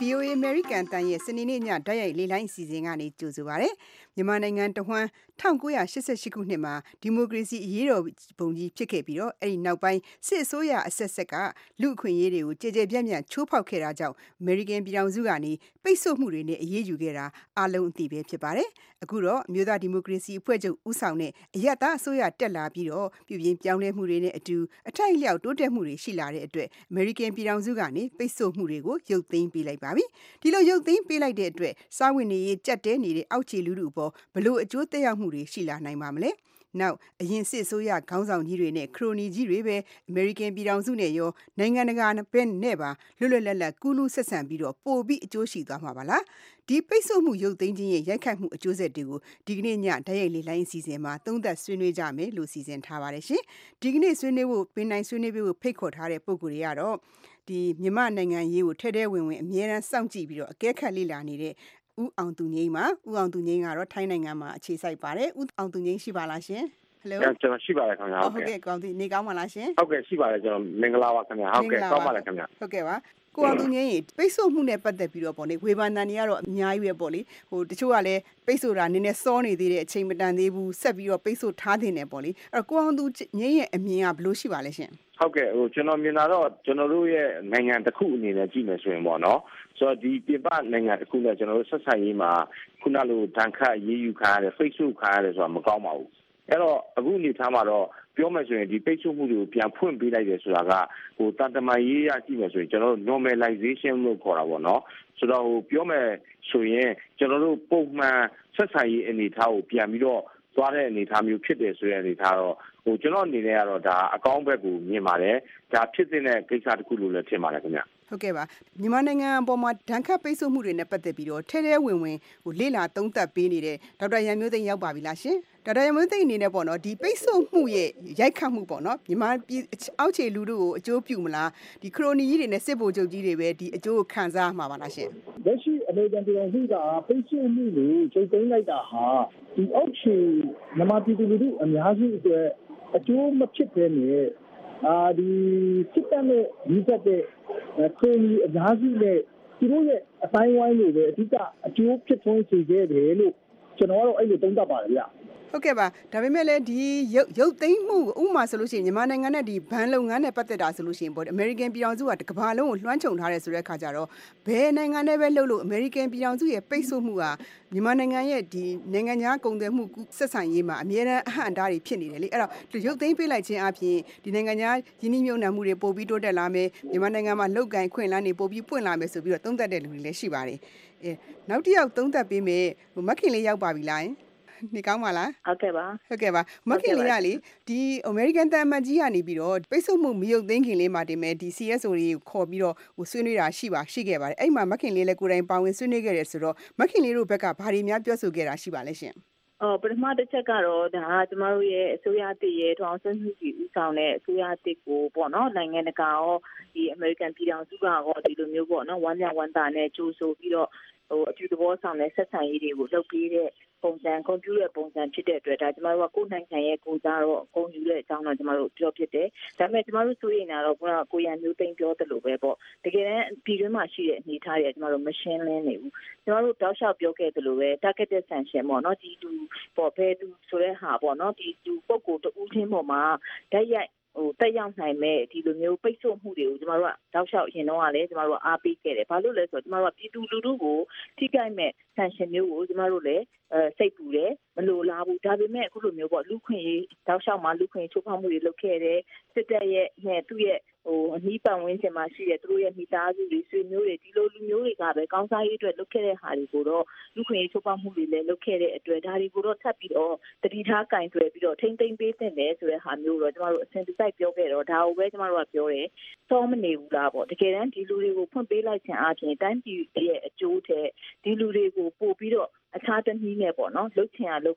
VOA American တန်ရဲ့စနေနေ့ညဓာတ်ရိုက်လေလိုင်းအစီအစဉ်ကနေကြိုဆိုပါရစေ။မြန်မာနိုင်ငံတဝှမ်း1988ခုနှစ်မှာဒီမိုကရေစီအရေးတော်ပုံကြီးဖြစ်ခဲ့ပြီးတော့အဲ့ဒီနောက်ပိုင်းစစ်အစိုးရအဆက်ဆက်ကလူအခွင့်အရေးတွေကိုကြည်ကြဲပြန့်ပြန့်ချိုးဖောက်ခဲ့တာကြောင့် American ပြည်ထောင်စုကနေပိတ်ဆို့မှုတွေနဲ့အရေးယူခဲ့တာအလုံးအသိပဲဖြစ်ပါတယ်။အခုတော့အမျိုးသားဒီမိုကရေစီအဖွဲ့ချုပ်ဦးဆောင်တဲ့အယက်သားအစိုးရတက်လာပြီးတော့ပြည်ပြင်းပြောင်းလဲမှုတွေနဲ့အတူအထိုက်အလျောက်တိုးတက်မှုတွေရှိလာတဲ့အတွက် American ပြည်ထောင်စုကနေပိတ်ဆို့မှုတွေကိုရုပ်သိမ်းပေးလိုက်ပါပြီ။ဒီလိုရုပ်သိမ်းပေးလိုက်တဲ့အတွက်စားဝတ်နေရေးကြက်တဲနေတဲ့အောက်ခြေလူထုအပေါ်ဘလို့အကျိုးသက်ရောက်မှုတွေရှိလာနိုင်ပါမလဲ။နောက်အရင်စစ်အစိုးရခေါင်းဆောင်ကြီးတွေနဲ့ခရိုနီကြီးတွေပဲ American ပြည်ထောင်စုနဲ့ရောနိုင်ငံတကာဘက်နဲ့ပါလွတ်လွတ်လပ်လပ်ကူးလူးဆက်ဆံပြီးတော့ပို့ပြီးအကျိုးရှိသွားမှာပါလား။ဒီပိတ်ဆို့မှုရုပ်သိမ်းခြင်းရဲ့ရိုက်ခတ်မှုအကျိုးဆက်တွေကိုဒီကနေ့ညဓာတ်ရိုက်လေးလိုင်းအစီအစဉ်မှာသုံးသပ်ဆွေးနွေးကြမယ်လို့စီစဉ်ထားပါတယ်ရှင်။ဒီကနေ့ဆွေးနွေးဖို့ပင်နိုင်ဆွေးနွေးဖို့ဖိတ်ခေါ်ထားတဲ့ပုဂ္ဂိုလ်တွေကတော့ဒီမြန်မာနိုင်ငံရေးကိုထဲထဲဝင်ဝင်အမြဲတမ်းစောင့်ကြည့်ပြီးတော့အကဲခတ်လေ့လာနေတဲ့ဦးအောင်သူငိမ့်ပါဦးအောင်သူငိမ့်ကတော့ထိုင်းနိုင်ငံမှာအခြေစိုက်ပါတယ်ဦးအောင်သူငိမ့်ရှိပါလားရှင်ဟယ်လိုကျွန်တော်ရှိပါတယ်ခင်ဗျာဟုတ်ကဲ့ကောင်းပြီနေကောင်းပါလားရှင်ဟုတ်ကဲ့ရှိပါတယ်ကျွန်တော်မင်္ဂလာပါခင်ဗျာဟုတ်ကဲ့ကောင်းပါလားခင်ဗျာဟုတ်ကဲ့ပါကိုအောင်သူငိမ့်ရေပိတ်ဆို့မှုနဲ့ပတ်သက်ပြီးတော့ပေါ့လေဝေဖန်တန်တွေကတော့အများကြီးပဲပေါ့လေဟိုတချို့ကလည်းပိတ်ဆို့တာနည်းနည်းစောနေသေးတဲ့အချိန်မတန်သေးဘူးဆက်ပြီးတော့ပိတ်ဆို့ထားတင်တယ်ပေါ့လေအဲ့တော့ကိုအောင်သူငိမ့်ရဲ့အမြင်ကဘယ်လိုရှိပါလဲရှင်ဟုတ်ကဲ့ကျွန်တော်မြင်တာတော့ကျွန်တော်တို့ရဲ့နိုင်ငံတစ်ခုအနေနဲ့ကြည့်မယ်ဆိုရင်ပေါ့နော်ဆိုတော့ဒီပြပနိုင်ငံတစ်ခုနဲ့ကျွန်တော်တို့ဆက်ဆံရေးမှာခုနလိုဒဏ်ခတ်ရေးယူခံရတယ် Facebook ခံရတယ်ဆိုတာမကောင်းပါဘူးအဲ့တော့အခုအနေထားမှာတော့ပြောမယ်ဆိုရင်ဒီပိတ်ဆို့မှုတွေကိုပြန်ဖွင့်ပေးလိုက်တယ်ဆိုတာကဟိုတန်တမာရေးရကြည့်မယ်ဆိုရင်ကျွန်တော်တို့ normalization လို့ခေါ်တာပေါ့နော်ဆိုတော့ဟိုပြောမယ်ဆိုရင်ကျွန်တော်တို့ပုံမှန်ဆက်ဆံရေးအနေထားကိုပြန်ပြီးတော့သွားတဲ့အနေထားမျိုးဖြစ်တယ်ဆိုတဲ့အနေထားတော့ဟိုကျွန်တော်အနေနဲ့ကတော့ဒါအကောင်းဘက်ကိုမြင်ပါတယ်ဒါဖြစ်တဲ့ကိစ္စတစ်ခုလို့လည်းထင်ပါတယ်ခင်ဗျဟုတ်ကဲ့ပါမြန်မာနိုင်ငံအပေါ်မှာဒဏ်ခတ်ပိတ်ဆို့မှုတွေနဲ့ပတ်သက်ပြီးတော့ထဲထဲဝင်ဝင်ဟိုလေ့လာသုံးသပ်ပေးနေတဲ့ဒေါက်တာရန်မျိုးသိန်းရောက်ပါပြီလားရှင်ဒေါက်တာရန်မျိုးသိန်းအနေနဲ့ပေါ့နော်ဒီပိတ်ဆို့မှုရဲ့ရိုက်ခတ်မှုပေါ့နော်မြန်မာပြည်အောက်ခြေလူထုကိုအကျိုးပြုမလားဒီခရိုနီကြီးတွေနဲ့စစ်ဗိုလ်ချုပ်ကြီးတွေပဲဒီအကျိုးကိုခံစားမှာပါလားရှင်လက်ရှိအမေရိကန်ပြည်ထောင်စုကပိတ်ဆို့မှုကိုချုပ်သိမ်းလိုက်တာဟာဒီအောက်ခြေမြန်မာပြည်သူလူထုအများစုအတွက်အကျိုးမဖြစ်ဘဲနဲ့ဒီစစ်တပ်နဲ့ဒီသက်တဲ့ခရိုနီအများစုနဲ့သူတို့ရဲ့အတိုင်းဝိုင်းတွေပဲအဓိကအကျိုးဖြစ်ထွန်းစေခဲ့တယ်လို့ကျွန်တော်ကတော့အဲ့လိုသုံးသပ်ပါတယ်ဗျဟုတ်ကဲ့ပါဒါပေမဲ့လည်းဒီရုပ်သိမ်းမှုဥပမာဆိုလို့ရှိရင်မြန်မာနိုင်ငံနဲ့ဒီဘဏ်လုပ်ငန်းနဲ့ပတ်သက်တာဆိုလို့ရှိရင်ပေါ့အမေရိကန်ပြည်ထောင်စုကတကမ္ဘာလုံးကိုလွှမ်းခြုံထားတယ်ဆိုတဲ့အခါကျတော့ဘယ်နိုင်ငံနဲ့ပဲလုပ်လို့အမေရိကန်ပြည်ထောင်စုရဲ့ပိတ်ဆို့မှုကမြန်မာနိုင်ငံရဲ့ဒီနိုင်ငံခြားကုန်သွယ်မှုဆက်ဆံရေးမှာအများအားအဟန့်အတားတွေဖြစ်နေတယ်လေအဲ့တော့ရုပ်သိမ်းပေးလိုက်ခြင်းအပြင်ဒီနိုင်ငံခြားယင်းနှိမ့်မြုံနှံမှုတွေပို့ပြီးတိုးတက်လာမယ်မြန်မာနိုင်ငံမှာလောက်ကန်ခွင့်လန်းတွေပို့ပြီးပွင့်လာမယ်ဆိုပြီးတော့သုံးသပ်တဲ့လူတွေလည်းရှိပါတယ်နောက်တစ်ယောက်သုံးသပ်ပေးမယ်မခင်လေးရောက်ပါပြီလားနေကောင်းပါလားဟုတ်ကဲ့ပါဟုတ်ကဲ့ပါမခင်လေးကလေဒီ American တန်မကြီးကနေပြီးတော့ပိတ်ဆို့မှုမရုပ်သိမ်းခင်လေးမှာတင်မဲ့ဒီ CSO တွေကိုခေါ်ပြီးတော့ဟိုဆွေးနွေးတာရှိခဲ့ပါတယ်အဲ့မှာမခင်လေးလည်းကိုယ်တိုင်ပါဝင်ဆွေးနွေးခဲ့တယ်ဆိုတော့မခင်လေးတို့ဘက်ကဘာတွေများပြောဆိုခဲ့တာရှိပါလဲရှင်ပထမတစ်ချက်ကတော့ဒါကကျမတို့ရဲ့အစိုးရအသစ်ရဲ့ထောင်ဆန်းစုကြည်ဦးဆောင်တဲ့အစိုးရအသစ်ကိုပေါ့နော်နိုင်ငံတကာရောဒီ American ပြည်ထောင်စုကရောဒီလိုမျိုးပေါ့နော်ဝမ်းမြောက်ဝမ်းသာနဲ့ကြိုးဆိုပြီးတော့ဟိုအပြုသဘောဆောင်တဲ့ဆက်ဆံရေးတွေကိုလုပ်ပေးတဲ့ပုံစံကွန်ပျူတာပုံစံဖြစ်တဲ့အတွက်ဒါကျမတို့ကကိုယ်နိုင်ငံရဲ့ကိုစားတော့အကုန်ယူတဲ့အကြောင်းတော့ကျမတို့ပြောဖြစ်တယ်။ဒါပေမဲ့ကျမတို့ဆိုရင်တော့ကိုရန်မျိုးသိမ်းပြောသလိုပဲပေါ့။တကယ်တမ်းပြည်တွင်းမှာရှိတဲ့အနေအထားတွေကျမတို့မရှင်းလင်းနေဘူး။ကျမတို့တောက်လျှောက်ပြောခဲ့သလိုပဲ targeted sanction ပေါ့နော်ဒီသူပေါ့ဘယ်သူဆိုတဲ့ဟာပေါ့နော်ဒီသူပုံကိုတူးချင်းပေါ်မှာဓာတ်ရိုက်ဟိုတက်ရောက်နိုင်မဲ့ဒီလိုမျိုးပိတ်ဆို့မှုတွေကိုကျမတို့ကတောက်လျှောက်ရင်တော့ကလည်းကျမတို့အားပေးခဲ့တယ်။ဘာလို့လဲဆိုတော့ကျမတို့ကပြည်သူလူထုကိုထိခိုက်မဲ့ sanction မျိုးကိုကျမတို့လည်းစိတ်ပူတယ်မလိုလားဘူးဒါပေမဲ့အခုလိုမျိုးပေါ့လူခွင့်ရေးတောက်လျှောက်မှာလူခွင့်ချိုးဖောက်မှုတွေလုပ်ခဲ့တယ်စစ်တပ်ရဲ့နဲ့သူ့ရဲ့ဟိုအနီးပတ်ဝန်းကျင်မှာရှိတဲ့သူတို့ရဲ့မိသားစုတွေဆွေမျိုးတွေဒီလိုလူမျိုးတွေကပဲကောင်းစားရေးအတွက်လုပ်ခဲ့တဲ့ဟာတွေကိုတော့လူခွင့်ရေးချိုးဖောက်မှုတွေလည်းလုပ်ခဲ့တဲ့အတွက်ဒါတွေကိုတော့ထပ်ပြီးတော့တတိထားကင်တွယ်ပြီးတော့ထိမ့်သိမ်းပေးတဲ့တယ်ဆိုတဲ့ဟာမျိုးတော့ကျမတို့အစဉ်တစိုက်ပြောခဲ့တော့ဒါကိုပဲကျမတို့ကပြောတယ်စောမနေဘူးလားပေါ့တကယ်တမ်းဒီလူတွေကိုဖွင့်ပေးလိုက်ခြင်းအပြင်တိုင်းပြည်ရဲ့အကျိုးတဲ့ဒီလူတွေကိုပို့ပြီးတော့အခြားတနည်းနဲ့ပေါ့နော်လှုပ်ချင်ရလှုပ်ခွင့်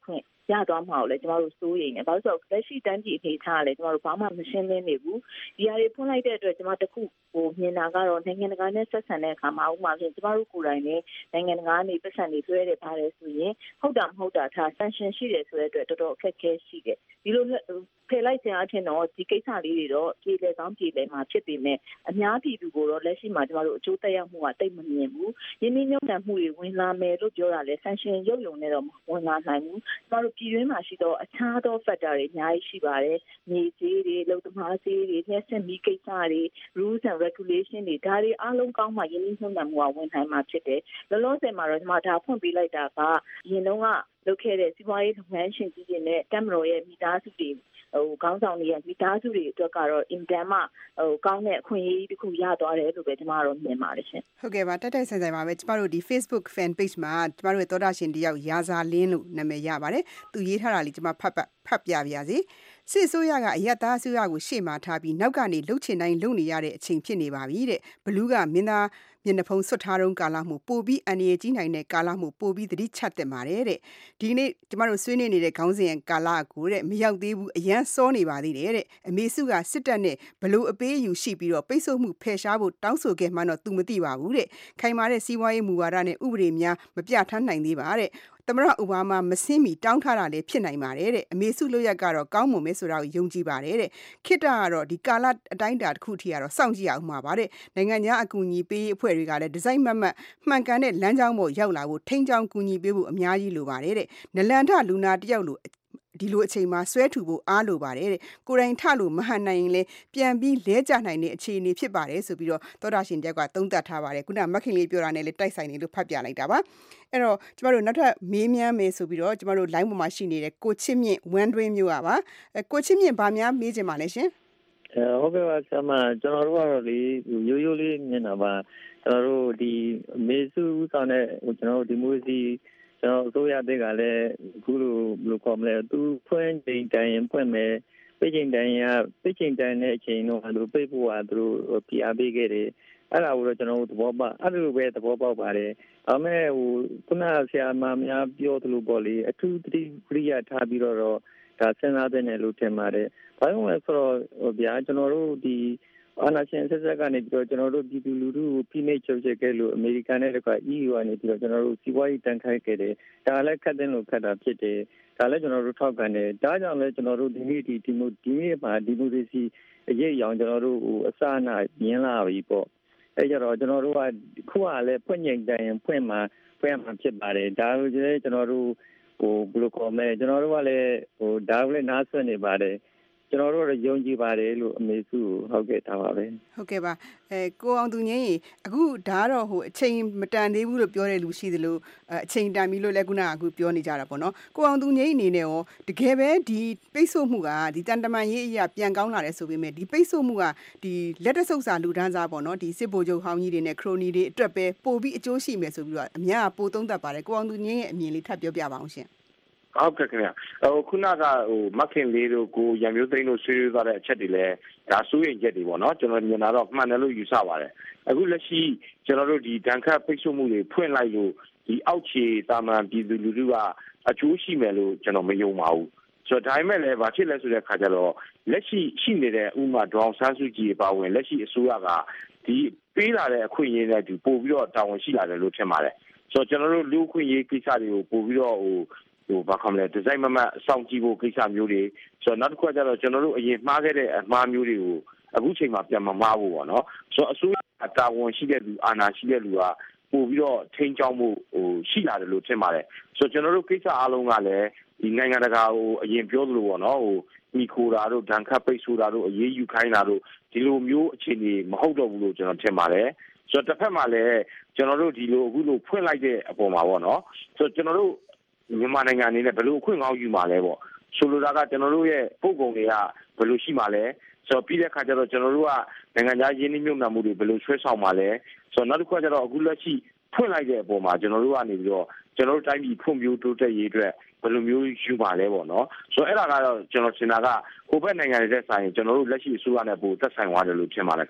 ရသွားမှာကိုလည်းကျမတို့စိုးရိမ်နေဘာလို့ဆိုတော့လက်ရှိတန်းပြည်အနေထားလည်းကျမတို့ဘာမှမရှင်းလင်းနေဘူးဒီဟာတွေဖွင့်လိုက်တဲ့အတွက်ကျမတခုမြင်တာကတော့နိုင်ငံတကာနဲ့ဆက်ဆံတဲ့အခါမှာဥပမာဖြင့်ကျမတို့ကိုယ်တိုင်လည်းနိုင်ငံတကာကနေပတ်စံတွေဆွဲတယ်ပါတယ်ဆိုရင်ဟုတ်တာမဟုတ်တာထား sanction ရှိတယ်ဆိုတဲ့အတွက်တော်တော်အခက်အခဲရှိတယ်ဒီလိုဖယ်လိုက်ခြင်းအချင်းတော့ဒီကိစ္စလေးတွေတော့ပြည်လေကောင်းပြည်လေမှာဖြစ်ပေမဲ့အများပြည်သူကိုတော့လက်ရှိမှာကျမတို့အကျိုးသက်ရောက်မှုကတိတ်မမြင်ဘူးရင်းနှီးမြှုပ်နှံမှုတွေဝင်လာမယ်လို့ပြောတာလဲ sanction ရုပ်ယုံနဲ့တော့ဝင်လာနိုင်ဘူးကျမတို့ပြည်တွင်းမှာရှိတော့အခြားသော factor တွေအများကြီးရှိပါတယ်မြေကြီးတွေလုံသမားကြီးတွေလျှက်စစ်မီးကိစ္စတွေ rules and regulation တွေဒါတွေအားလုံးကောင်းမှရင်းနှီးမြှုပ်နှံမှုကဝင်နိုင်မှာဖြစ်တယ်လောလောဆယ်မှာတော့ကျမဒါဖွင့်ပေးလိုက်တာကရင်တော့ကလုပ်ခဲ့တဲ့စီးပွားရေးလုပ်ငန်းရှင်ကြီးတွေနဲ့တမ်မတော်ရဲ့မိသားစုတွေခေါင်းဆောင်တွေရဲ့မိသားစုတွေအတွက်ကတော့အင်တန်မှကောင်းတဲ့အခွင့်အရေးတစ်ခုရသွားတယ်လို့ပဲကျမတို့မြင်ပါတယ်ရှင်ဟုတ်ကဲ့ပါတိုက်ဆိုင်ပါပဲကျမတို့ဒီ Facebook fan page မှာကျမတို့ရဲ့သောတာရှင်တယောက်ရာဇာလင်းလို့နာမည်ရပါတယ်သူရေးထားတာလေးကျမဖတ်ပြပါရစေစစ်ဆိုးရကအယက်သားဆိုးရကိုရှေ့မှာထားပြီးနောက်ကနေလှုပ်ချင်တိုင်းလှုပ်နေရတဲ့အချိန်ဖြစ်နေပါပြီတဲ့ဘလူးကမင်းသားမျက်နှာဖုံးဆွတ်ထားတုန်းကာလမှုပိုပြီးအန္တရာယ်ကြီးနိုင်တဲ့ကာလမှုပိုပြီးသတိချတင်ပါတယ်တဲ့ဒီနေ့ကျမတို့ဆွေးနွေးနေတဲ့ခေါင်းစဉ်ကာလကိုတဲ့မရောက်သေးဘူးအရန်စောနေပါသေးတယ်တဲ့အမေစုကစစ်တပ်နဲ့ဘလို့အပေးအယူရှိပြီးတော့ပိတ်ဆို့မှုဖယ်ရှားဖို့တောင်းဆိုခဲ့မှတော့ तू မသိပါဘူးတဲ့ခိုင်မာတဲ့စီးပွားရေးမူဝါဒနဲ့ဥပဒေများမပြဋ္ဌာန်းနိုင်သေးပါတဲ့သမရအိုဘားမားမစင်းမီတောင်းထားတာလည်းဖြစ်နိုင်ပါတယ်တဲ့အမေစုလို့ရက်ကတော့ကောင်းမွန်မဲဆိုတာကိုယုံကြည်ပါတယ်တဲ့ခိတ္တကတော့ဒီကာလအတိုင်းတာတစ်ခုထိကတော့စောင့်ကြည့်အောင်မှာပါတဲ့နိုင်ငံခြားအကူအညီပေးအဖွဲ့တွေကလည်းဒီဇိုင်းမှန်မှန်ကန်တဲ့လမ်းကြောင်းပေါ်ရောက်လာဖို့ထိန်းချောင်းကူညီပေးဖို့အများကြီးလိုပါတယ်တဲ့နလန်ထလူနာတယောက်လိုဒီလိုအချိန်မှာဆွဲထူဖို့အားလိုပါတယ်တဲ့ကိုယ်တိုင်ထလို့မဟန်နိုင်ရင်လည်းပြန်ပြီးလဲကျနိုင်တဲ့အခြေအနေဖြစ်ပါတယ်ဆိုပြီးတော့သောတာရှင်တယောက်ကသုံးသပ်ထားပါတယ်ခုနမခင်လေးပြောတာနဲ့လည်းတိုက်ဆိုင်နေလို့ဖတ်ပြလိုက်တာပါအဲ့တော့ကျမတို့နောက်ထပ်မေးမြန်းမယ်ဆိုပြီးတော့ကျမတို့ line ပေါ်မှာရှိနေတဲ့ကိုချစ်မြင့်ဝမ်တွင်းမျိုးပါကိုချစ်မြင့်ဗာများမေးချင်ပါလဲရှင်ဟုတ်ကဲ့ပါဆရာမကျွန်တော်တို့ကတော့လေရိုးရိုးလေးမြင်တာပါကျွန်တော်တို့ဒီမေစုဦးဆောင်တဲ့ကျွန်တော်တို့ဒီမိုစီကျွန်တော်အစိုးရတဲ့ကလည်းအခုလိုဘယ်လိုခေါ်မလဲသူဖွင့်ချိန်တိုင်းဖွင့်မယ်ပိတ်ချိန်တိုင်းတဲ့အချိန်တော့သူပိတ်ဖို့ကသူပြအားပေးခဲ့တယ်အဲ့ဒါကိုတော့ကျွန်တော်တို့သဘောပေါက်အဲ့လိုပဲသဘောပေါက်ပါတယ်ဒါပေမဲ့ခုနဆရာမများပြောသလိုပေါ့လေအထူးသတိပရိယာထားပြီးတော့ဒါစဉ်းစားတဲ့နယ်လို့ထင်ပါတယ်ဘာလို့လဲဆိုတော့ဗျာကျွန်တော်တို့ဒီအာဏာရှင်ဆက်ဆက်ကနေပြီးတော့ကျွန်တော်တို့ပြည်သူလူထုကိုဖိနှိပ်ချုပ်ချယ်ခဲ့လို့အမေရိကန်နဲ့တကွာ EU ကနေပြီးတော့ကျွန်တော်တို့စီးပွားရေးတန်ခိုင်းခဲ့တယ်ဒါလည်းခတ်တဲ့လို့ခတ်တာဖြစ်တယ်ဒါလည်းကျွန်တော်တို့ထောက်ခံတယ်ဒါကြောင့်လည်းကျွန်တော်တို့ဒီနေ့ဒီနေ့မှာဒီမိုကရေစီအရေးအယောင်ကျွန်တော်တို့အစအနမြင်လာပြီပေါ့အဲကြတော့ကျွန်တော်တို့ကခုကလည်းဖွင့်ညင်တိုင်းဖွင့်မှာဖြစ်ပါတယ်ဒါကိုလည်းကျွန်တော်တို့ဘယ်လိုခေါ်မလဲကျွန်တော်တို့ကလည်းဒါကိုလည်းနားဆွနေပါတယ်ကျွန်တော်တို့ယုံကြည်ပါတယ်လို့အမေစုဟုတ်ကဲ့ထားပါပဲဟုတ်ကဲ့ပါကိုအောင်သူငင်းအခုဒါတော့အချိန်မတန်သေးဘူးလို့ပြောတဲ့လူရှိသလိုအချိန်တန်ပြီလို့လည်းခုနကအခုပြောနေကြတာပေါ့နော်ကိုအောင်သူငင်းအနေနဲ့ရောတကယ်ပဲဒီပိတ်ဆို့မှုကဒီတန်တမန်ရေးအရာပြန်ကောင်းလာတယ်ဆိုပေမဲ့ဒီပိတ်ဆို့မှုကဒီလက်တဆုပ်စာလူဒန်းစားပေါ့နော်ဒီစစ်ဗိုလ်ချုပ်ဟောင်းကြီးတွေနဲ့ခရိုနီတွေအတွက်ပဲပို့ပြီးအကျိုးရှိမယ်ဆိုပြီးတော့အများပိုသုံးသပ်ပါတယ်ကိုအောင်သူငင်းရဲ့အမြင်လေးထပ်ပြောပြပါအောင်ရှင်ဟုတ်ကဲ့ခင်ဗျခုနကမခင်လေးတို့ကိုရံမျိုးသိန်းတို့ဆွေးနွေးသွားတဲ့အချက်တွေလည်းဒါစိုးရိမ်ချက်တွေပေါ့နော်ကျွန်တော်မြင်တာတော့မှန်တယ်လို့ယူဆပါတယ်အခုလက်ရှိကျွန်တော်တို့ဒီဒဏ်ခတ်ပိတ်ဆို့မှုတွေဖွင့်လိုက်လို့ဒီအောက်ခြေတာမန်ပြည်သူလူထုကအကျိုးရှိမယ်လို့ကျွန်တော်မယုံပါဘူးဆိုတော့ဒါပေမဲ့လည်းဘာဖြစ်လဲဆိုတဲ့အခါကျတော့လက်ရှိရှိနေတဲ့ဥမာဒေါအောင်ဆန်းစုကြည်ပါဝင်လက်ရှိအစိုးရကဒီပေးလာတဲ့အခွင့်အရေးနဲ့ဒီပို့ပြီးတော့တာဝန်ရှိလာတယ်လို့ထင်ပါတယ်ဆိုတော့ကျွန်တော်တို့လူ့အခွင့်အရေးကိစ္စတွေကိုပို့ပြီးတော့ဘာခေါ်မလဲဒီဇိုင်းမမစောင့်ကြည့်ဖို့ကိစ္စမျိုးတွေဆိုတော့နောက်တစ်ခုကျတော့ကျွန်တော်တို့အရင်မှားခဲ့တဲ့အမှားမျိုးတွေကိုအခုချိန်မှာပြန်မမှားဖို့ပေါ့နော်ဆိုတော့အစိုးရတာဝန်ရှိတဲ့လူအာဏာရှိတဲ့လူကပို့ပြီးတော့ထိန်းချောင်းမှုရှိလာတယ်လို့ထင်ပါတယ်ဆိုတော့ကျွန်တော်တို့ကိစ္စအားလုံးကလည်းဒီနိုင်ငံတကာအရင်ပြောသလိုပေါ့နော်မိခိုတာတို့ဒဏ်ခတ်ပိတ်ဆို့တာတို့အရေးယူခိုင်းတာတို့ဒီလိုမျိုးအခြေအနေမဟုတ်တော့ဘူးလို့ကျွန်တော်ထင်ပါတယ်ဆိုတော့တစ်ဖက်မှာလည်းကျွန်တော်တို့ဒီလိုအခုလိုဖွင့်လိုက်တဲ့အပေါ်မှာပေါ့နော်ဆိုတော့ကျွန်တော်တို့မြန်မာနိုင်ငံအနေနဲ့ဘယ်လိုအခွင့်အရေးယူမှာလဲပေါ့ဆိုလိုတာကကျွန်တော်တို့ရဲ့ပုံကုန်တွေကဘယ်လိုရှိမှာလဲဆိုတော့ပြီးတဲ့အခါကျတော့ကျွန်တော်တို့ကနိုင်ငံခြားရင်းနှီးမြှုပ်နှံမှုတွေဘယ်လိုဆွဲဆောင်မှာလဲဆိုတော့နောက်တစ်ခုကျတော့အခုလက်ရှိဖွင့်လိုက်တဲ့အပေါ်မှာကျွန်တော်တို့ကနေပြီးတော့ကျွန်တော်တို့တိုင်းပြည်ဖွံ့ဖြိုးတိုးတက်ရေးအတွက်ဘယ်လိုမျိုးယူမှာလဲပေါ့နော်ဆိုတော့အဲ့ဒါကတော့ကျွန်တော်ထင်တာကဟိုဘက်နိုင်ငံတွေတဲ့ဆိုင်ကျွန်တော်တို့လက်ရှိအစိုးရနဲ့ပိုသက်ဆိုင်သွားတယ်လို့ထင်ပါတယ်ခင်ဗျ